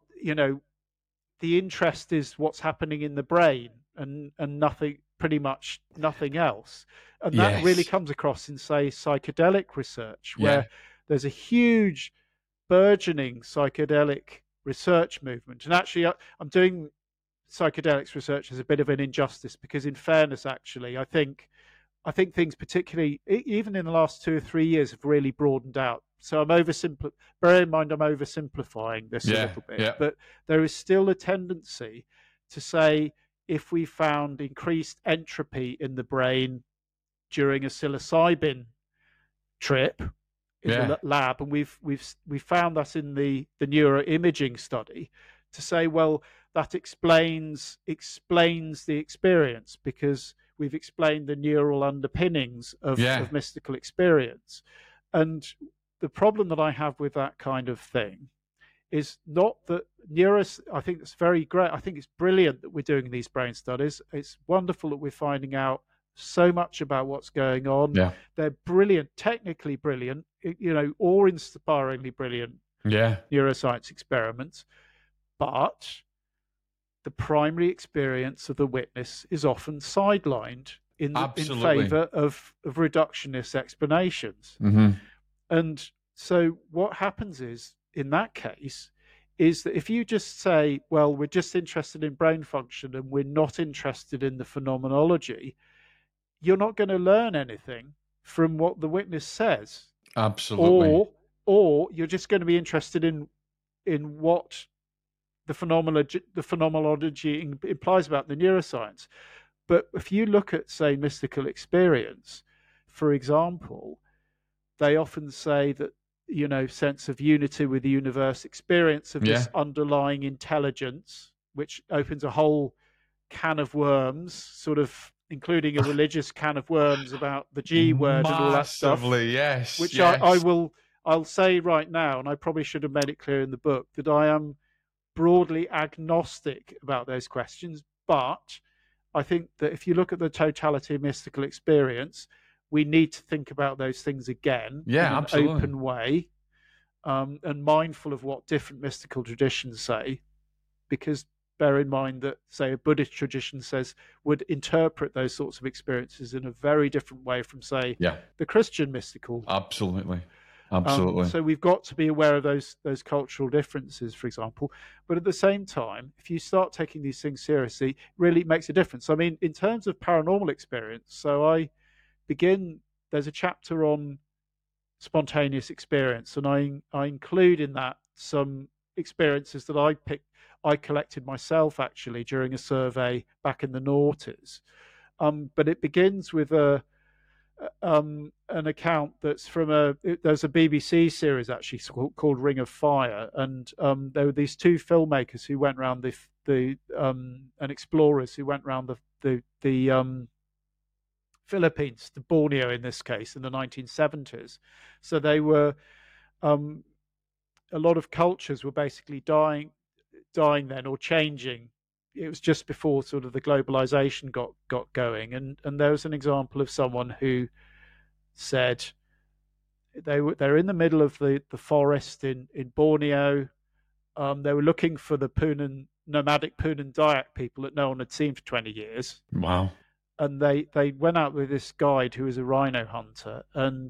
The interest is what's happening in the brain and nothing, pretty much nothing else. And that really Yes. comes across in, say, psychedelic research, Yeah. where there's a huge burgeoning psychedelic research movement. And actually, I'm doing psychedelics research as a bit of an injustice because, in fairness, actually, I think things, particularly even in the last 2 or 3 years, have really broadened out. So bear in mind I'm oversimplifying this a Yeah. little bit, Yeah. but there is still a tendency to say if we found increased entropy in the brain during a psilocybin trip in Yeah. the lab, and we've found that in the neuroimaging study, to say, well, that explains the experience because we've explained the neural underpinnings Yeah. of mystical experience. And the problem that I have with that kind of thing is not that I think it's very great. I think it's brilliant that we're doing these brain studies. It's wonderful that we're finding out so much about what's going on. Yeah. They're brilliant, technically brilliant, awe-inspiringly brilliant Yeah. neuroscience experiments. But the primary experience of the witness is often sidelined in Absolutely. favor of reductionist explanations. Mm-hmm. And so what happens is, in that case, is that if you just say, well, we're just interested in brain function and we're not interested in the phenomenology, you're not going to learn anything from what the witness says. Absolutely. Or you're just going to be interested in what the phenomenology implies about the neuroscience. But if you look at, say, mystical experience, for example, they often say that, sense of unity with the universe, experience of this underlying intelligence, which opens a whole can of worms, sort of including a religious can of worms about the G word and all that stuff. Massively, yes. Which yes. I'll say right now, and I probably should have made it clear in the book, that I am broadly agnostic about those questions. But I think that if you look at the totality of mystical experience, we need to think about those things again in an open way, and mindful of what different mystical traditions say, because bear in mind that, say, a Buddhist tradition would interpret those sorts of experiences in a very different way from, say, the Christian mystical. Absolutely. So we've got to be aware of those cultural differences, for example. But at the same time, if you start taking these things seriously, it really makes a difference. I mean, in terms of paranormal experience, so there's a chapter on spontaneous experience, and I include in that some experiences that I collected myself, actually, during a survey back in the noughties. But it begins with an account that's there's a BBC series actually called Ring of Fire, and there were these two filmmakers who went around and explorers who went around the Philippines, the Borneo in this case, in the 1970s. So they were a lot of cultures were basically dying then, or changing. It was just before sort of the globalization got going, and there was an example of someone who said they're in the middle of the forest in Borneo. They were looking for the nomadic Punan Dayak people that no one had seen for 20 years. Wow. And they went out with this guide who was a rhino hunter, and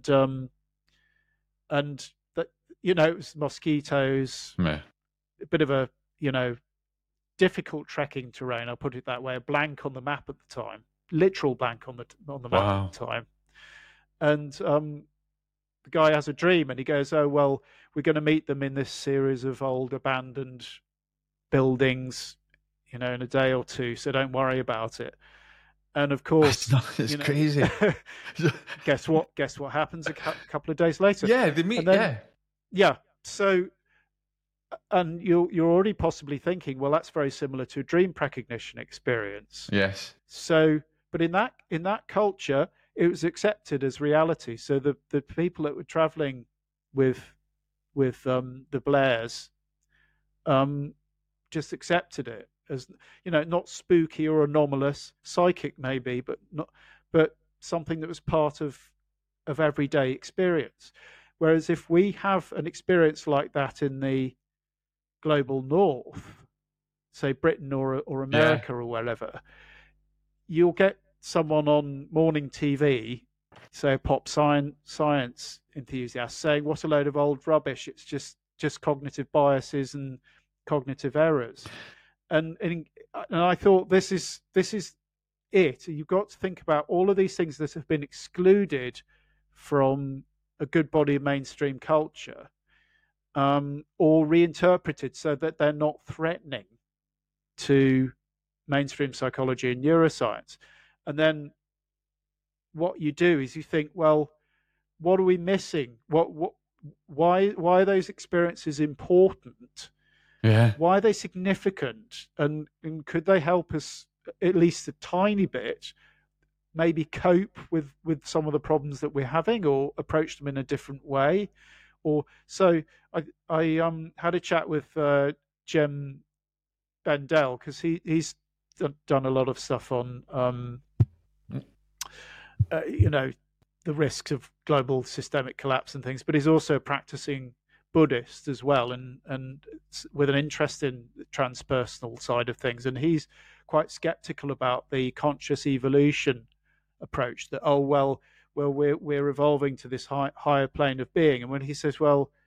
that, it was mosquitoes, a bit of a difficult trekking terrain, I'll put it that way, a blank on the map at the time, literal blank on the map at the time. And the guy has a dream, and he goes, oh, well, we're going to meet them in this series of old abandoned buildings, in a day or two, so don't worry about it. And of course, it's crazy. Guess what happens a couple of days later? Yeah, they meet. Yeah. So, and you're already possibly thinking, well, that's very similar to a dream precognition experience. Yes. So, but in that culture, it was accepted as reality. So the people that were traveling with the Blairs just accepted it as, not spooky or anomalous, psychic maybe, but something that was part of everyday experience. Whereas if we have an experience like that in the global north, say Britain or America or wherever, you'll get someone on morning TV, say a pop science enthusiast, saying what a load of old rubbish, it's just cognitive biases and cognitive errors. And I thought this is it. You've got to think about all of these things that have been excluded from a good body of mainstream culture, or reinterpreted so that they're not threatening to mainstream psychology and neuroscience. And then what you do is you think, well, what are we missing? Why are those experiences important? Yeah. Why are they significant? And could they help us at least a tiny bit, maybe cope with some of the problems that we're having, or approach them in a different way? Or so I had a chat with Jem Bendell, because he's done a lot of stuff on the risks of global systemic collapse and things, but he's also a practicing Buddhist as well, and with an interest in the transpersonal side of things. And he's quite skeptical about the conscious evolution approach, that we're evolving to this higher plane of being. And when he says,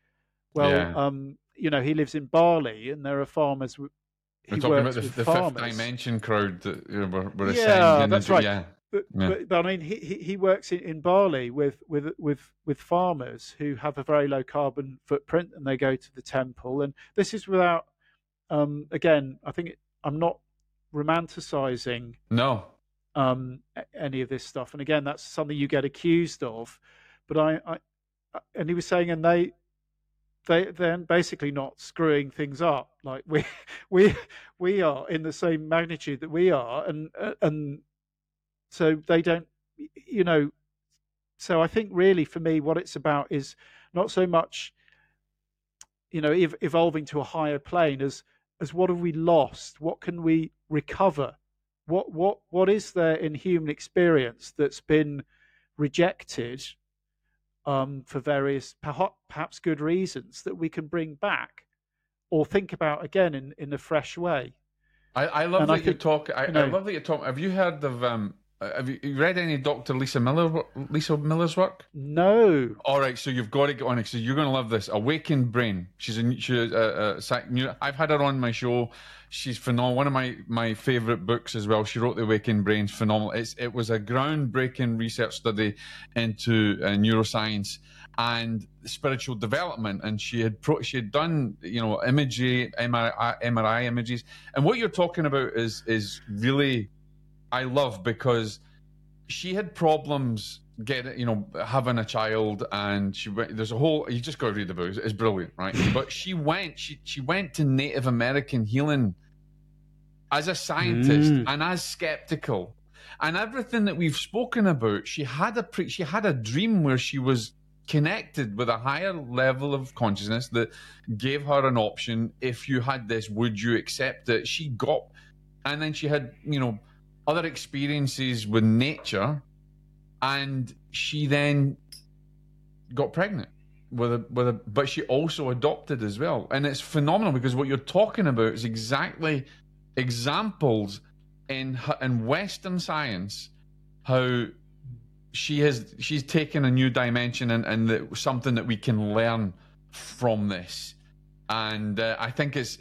he lives in Bali, and there are farmers. We're talking about the fifth dimension crowd that we're ascending. That's right. Yeah. But I mean, he works in Bali with farmers who have a very low carbon footprint, and they go to the temple. And this is without, again, I think I'm not romanticizing. No. any of this stuff. And again, that's something you get accused of. But and he was saying, and they're basically not screwing things up. Like we we are in the same magnitude that we are, and so they don't, you know. So I think really for me, what it's about is not so much, evolving to a higher plane as what have we lost? What can we recover? What is there in human experience that's been rejected, for various perhaps good reasons, that we can bring back or think about again in a fresh way? I love And I that you think, talk. I love that you talk. Have you heard of have you read any Dr. Lisa Miller's work? no. All right, so you've got to get on it. So you're going to love this. Awakened Brain. She's I've had her on my show. She's phenomenal. One of my favorite books as well. She wrote The Awakened Brain. Phenomenal. It was a groundbreaking research study into neuroscience and spiritual development. And she had done imagery, MRI images. And what you're talking about is really, I love, because she had problems having a child, and there's a whole, you just got to read the book, it's brilliant, right? But she went to Native American healing as a scientist and as skeptical, and everything that we've spoken about. She had a dream where she was connected with a higher level of consciousness that gave her an option. If you had this, would you accept it? And then she had other experiences with nature, and she then got pregnant but she also adopted as well. And it's phenomenal, because what you're talking about is exactly examples in Western science, how she's taken a new dimension, and something that we can learn from this. And I think it's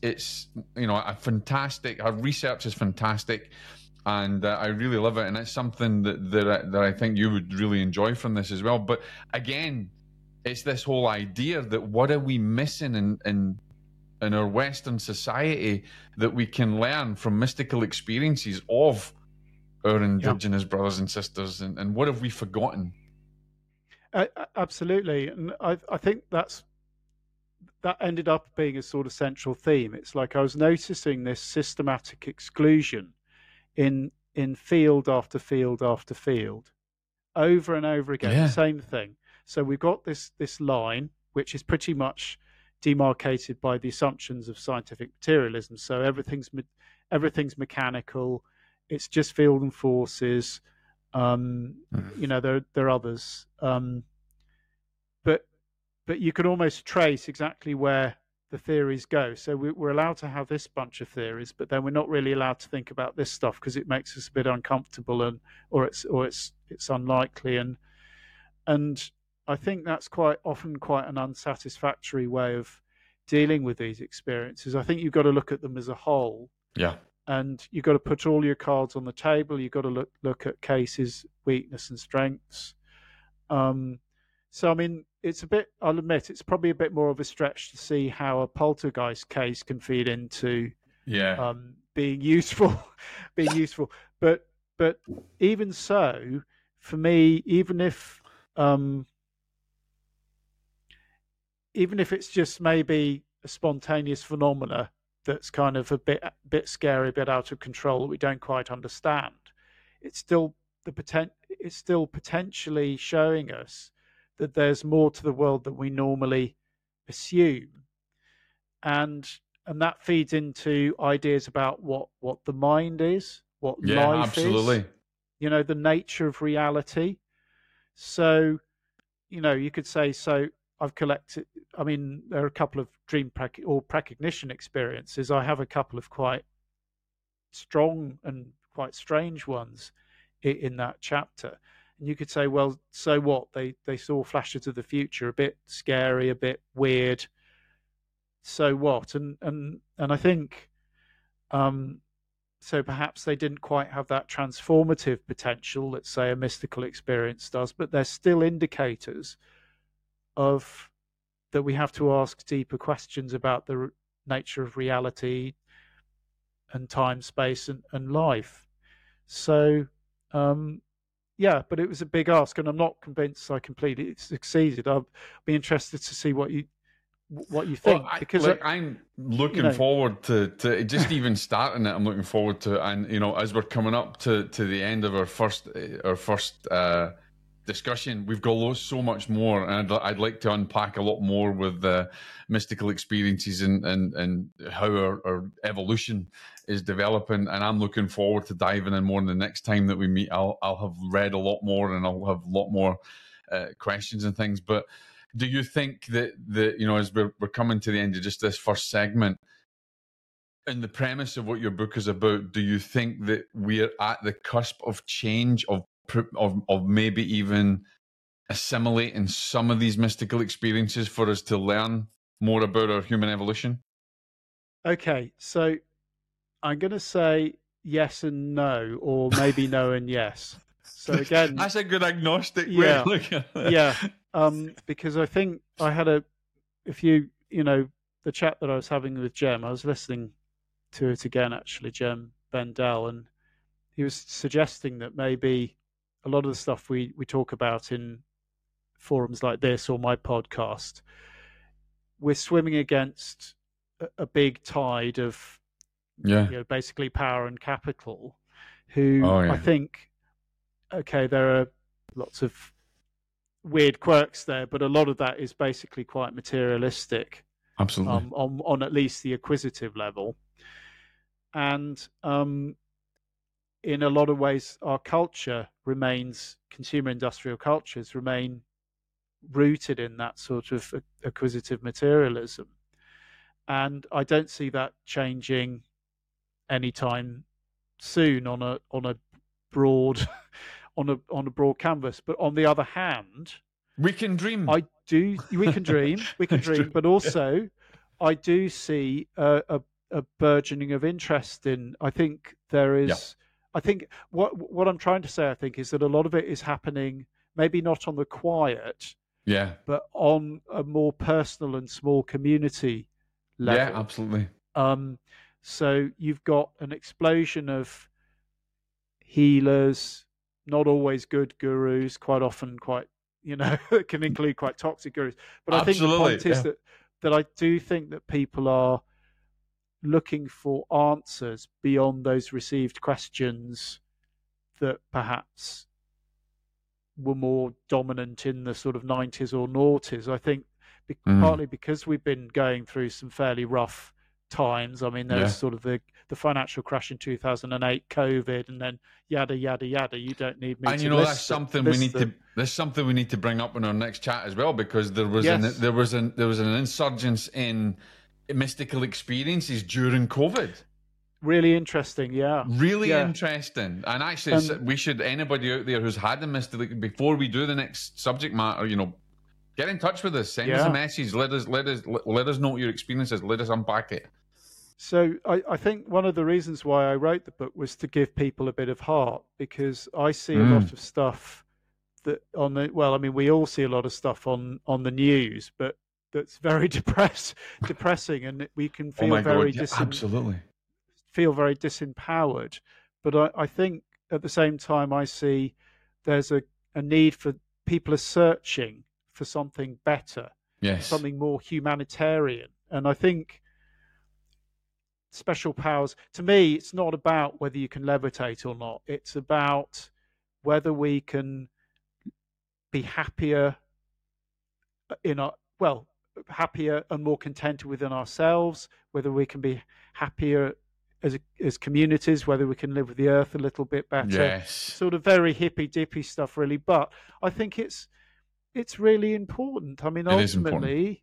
a fantastic. Her research is fantastic. And I really love it, and it's something that I think you would really enjoy from this as well. But again, it's this whole idea that what are we missing in our Western society that we can learn from mystical experiences of our Indigenous brothers and sisters, and what have we forgotten? Absolutely, and I think that ended up being a sort of central theme. It's like I was noticing this systematic exclusion in field after field after field, over and over again. The same thing. So we've got this line which is pretty much demarcated by the assumptions of scientific materialism. So everything's mechanical. It's just field and forces. There are others, but you can almost trace exactly where the theories go. So we're allowed to have this bunch of theories, but then we're not really allowed to think about this stuff because it makes us a bit uncomfortable, or it's unlikely, and I think that's quite often quite an unsatisfactory way of dealing with these experiences. I think you've got to look at them as a whole. Yeah. And you've got to put all your cards on the table. You've got to look at cases, weakness and strengths. So, I mean, I'll admit, it's probably a bit more of a stretch to see how a poltergeist case can feed into being useful. But even so, for me, even if it's just maybe a spontaneous phenomena that's kind of a bit scary, a bit out of control that we don't quite understand, it's still potentially showing us that there's more to the world than we normally assume, and that feeds into ideas about what the mind is, what life is, the nature of reality. So, you could say, so I've collected, I mean, there are a couple of dream or precognition experiences. I have a couple of quite strong and quite strange ones in that chapter. And you could say, well, so what? They saw flashes of the future, a bit scary, a bit weird. So what? And I think, so perhaps they didn't quite have that transformative potential that, say, a mystical experience does, but they're still indicators of that we have to ask deeper questions about the nature of reality and time, space, and life. So, yeah, but it was a big ask, and I'm not convinced I completely succeeded. I'll be interested to see what you Well, think, because I'm you looking know, forward to just even starting it. I'm looking forward to, and as we're coming up to the end of our first discussion, we've got so much more, and I'd like to unpack a lot more with mystical experiences and how our evolution is developing. And I'm looking forward to diving in more. And the next time that we meet, I'll have read a lot more, and I'll have a lot more questions and things. But do you think that as we're coming to the end of just this first segment, and the premise of what your book is about, do you think that we're at the cusp of change, of maybe even assimilating some of these mystical experiences for us to learn more about our human evolution? okay, so I'm going to say yes and no, or maybe no and yes. So again, that's a good agnostic way yeah, of looking at it. yeah, because I think I had if you the chat that I was having with Jem, I was listening to it again actually, Jem Bendell, and he was suggesting that maybe a lot of the stuff we talk about in forums like this or my podcast, we're swimming against a big tide of basically power and capital, who I think, okay, there are lots of weird quirks there, but a lot of that is basically quite materialistic. Absolutely. On at least the acquisitive level. And in a lot of ways, our culture remains, consumer industrial cultures remain rooted in that sort of acquisitive materialism. And I don't see that changing anytime soon on a broad on a broad canvas. But on the other hand, we can dream. We can dream, but also I do see a burgeoning of interest in. I think there is. Yeah. I think what I'm trying to say, I think, is that a lot of it is happening, maybe not on the quiet, but on a more personal and small community level. Yeah, absolutely. So you've got an explosion of healers, not always good gurus, quite often quite, can include quite toxic gurus. But I think the point is that I do think that people are looking for answers beyond those received questions that perhaps were more dominant in the sort of 90s or noughties. I think partly because we've been going through some fairly rough times. I mean, there's sort of the financial crash in 2008, COVID, and then yada yada yada. You don't need me. And that's something we need to. There's something we need to bring up in our next chat as well, because there was an insurgence in mystical experiences during COVID. Really interesting, yeah. Really interesting, and actually, we should, anybody out there who's had a mystical, before we do the next subject matter, get in touch with us. Send us a message. Let us know what your experience is. Let us unpack it. So I think one of the reasons why I wrote the book was to give people a bit of heart, because I see a lot of stuff that we all see a lot of stuff on the news, but that's very depressing, and we can feel absolutely feel very disempowered. But I think at the same time, I see there's a need for people are searching for something better, something more humanitarian. And I think special powers, to me, it's not about whether you can levitate or not. It's about whether we can be happier happier and more contented within ourselves, whether we can be happier as communities, whether we can live with the earth a little bit better. Sort of very hippy dippy stuff, really. But I think it's really important. I mean, ultimately,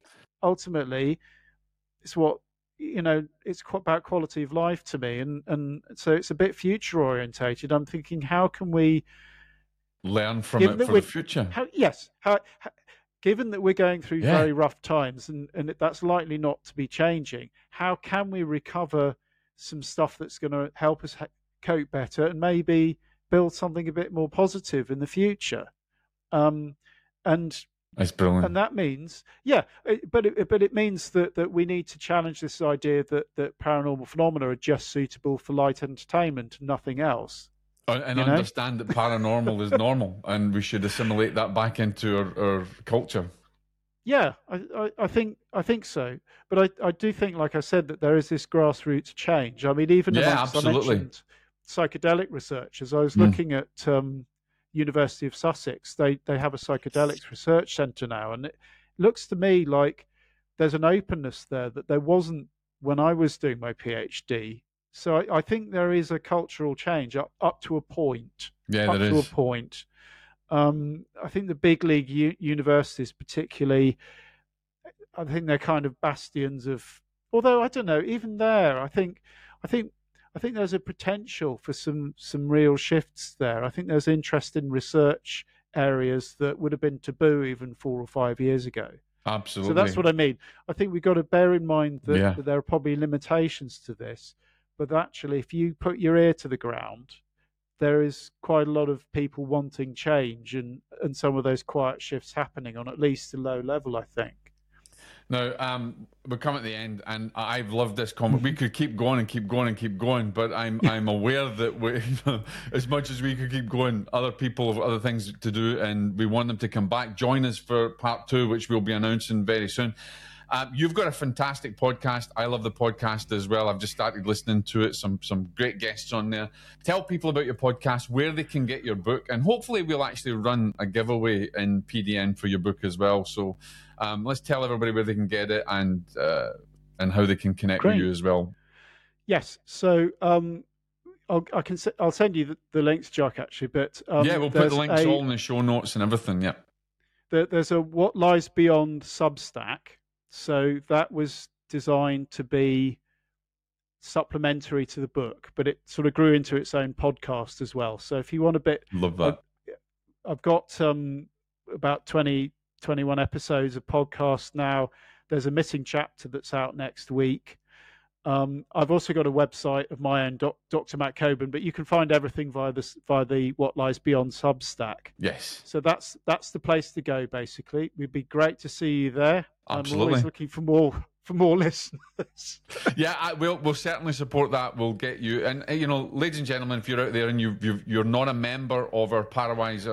it's what it's about quality of life to me, and so it's a bit future orientated. I'm thinking, how can we learn from it for the future? Given that we're going through very rough times, and that's likely not to be changing, how can we recover some stuff that's going to help us cope better and maybe build something a bit more positive in the future? And that's brilliant. And that means, but it means that we need to challenge this idea that paranormal phenomena are just suitable for light entertainment and nothing else. And understand that paranormal is normal, and we should assimilate that back into our culture. Yeah, I think so. But I do think, like I said, that there is this grassroots change. I mean, even amongst, absolutely. I mentioned psychedelic research. As I was looking at University of Sussex, they have a psychedelics research centre now, and it looks to me like there's an openness there that there wasn't when I was doing my PhD. So I think there is a cultural change up to a point. Yeah, up there to is. a point. I think the big league universities, particularly, I think they're kind of bastions of. Although I don't know, even there, I think there's a potential for some real shifts there. I think there's interest in research areas that would have been taboo even 4 or 5 years ago. Absolutely. So that's what I mean. I think we've got to bear in mind that there are probably limitations to this, but actually, if you put your ear to the ground, there is quite a lot of people wanting change and some of those quiet shifts happening on at least a low level, I think. Now, we're coming at the end, and I've loved this comment. We could keep going and keep going and keep going, but I'm aware that as much as we could keep going, other people have other things to do, and we want them to come back. Join us for part 2, which we'll be announcing very soon. You've got a fantastic podcast. I love the podcast as well. I've just started listening to it. Some great guests on there. Tell people about your podcast, where they can get your book, and hopefully we'll actually run a giveaway in PDN for your book as well. So let's tell everybody where they can get it and how they can connect with you as well. Yes. So I'll send you the links, Jack. Actually, but we'll put the links all in the show notes and everything. Yeah. There's a What Lies Beyond Substack. So that was designed to be supplementary to the book, but it sort of grew into its own podcast as well. So if you want a bit, love that. I've got about 21 episodes of podcast now. There's a missing chapter that's out next week. I've also got a website of my own, Dr. Matt Coburn, but you can find everything via the What Lies Beyond Substack. Yes. So that's the place to go. Basically, it'd be great to see you there. Absolutely. I'm always looking for more listeners. Yeah, we'll certainly support that. We'll get you. And ladies and gentlemen, if you're out there and you're not a member of our Parawise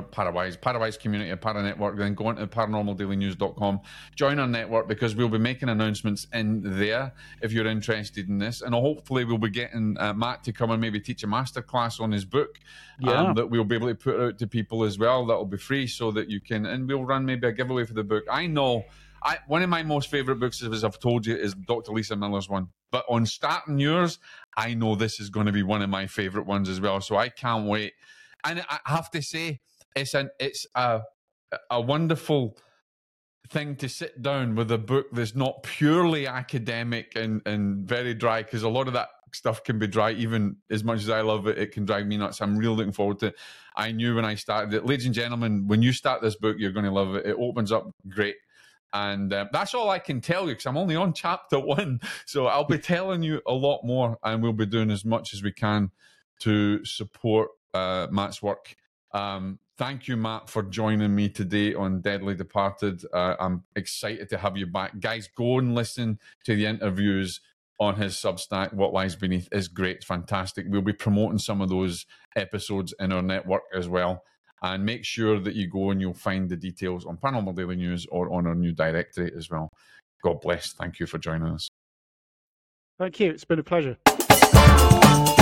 community, Para Network, then go on to paranormaldailynews.com, join our network, because we'll be making announcements in there if you're interested in this. And hopefully we'll be getting Matt to come and maybe teach a masterclass on his book that we'll be able to put out to people as well. That'll be free, so that you can, and we'll run maybe a giveaway for the book. I know one of my most favourite books, as I've told you, is Dr. Lisa Miller's one. But on starting yours, I know this is going to be one of my favourite ones as well. So I can't wait. And I have to say, it's a wonderful thing to sit down with a book that's not purely academic and very dry, because a lot of that stuff can be dry. Even as much as I love it, it can drive me nuts. I'm really looking forward to it. I knew when I started it. Ladies and gentlemen, when you start this book, you're going to love it. It opens up great. And that's all I can tell you, because I'm only on chapter 1. So I'll be telling you a lot more, and we'll be doing as much as we can to support Matt's work. Thank you, Matt, for joining me today on Deadly Departed. I'm excited to have you back. Guys, go and listen to the interviews on his Substack. What Lies Beneath is great. It's fantastic. We'll be promoting some of those episodes in our network as well. And make sure that you go and you'll find the details on Paranormal Daily News or on our new directory as well. God bless. Thank you for joining us. Thank you. It's been a pleasure.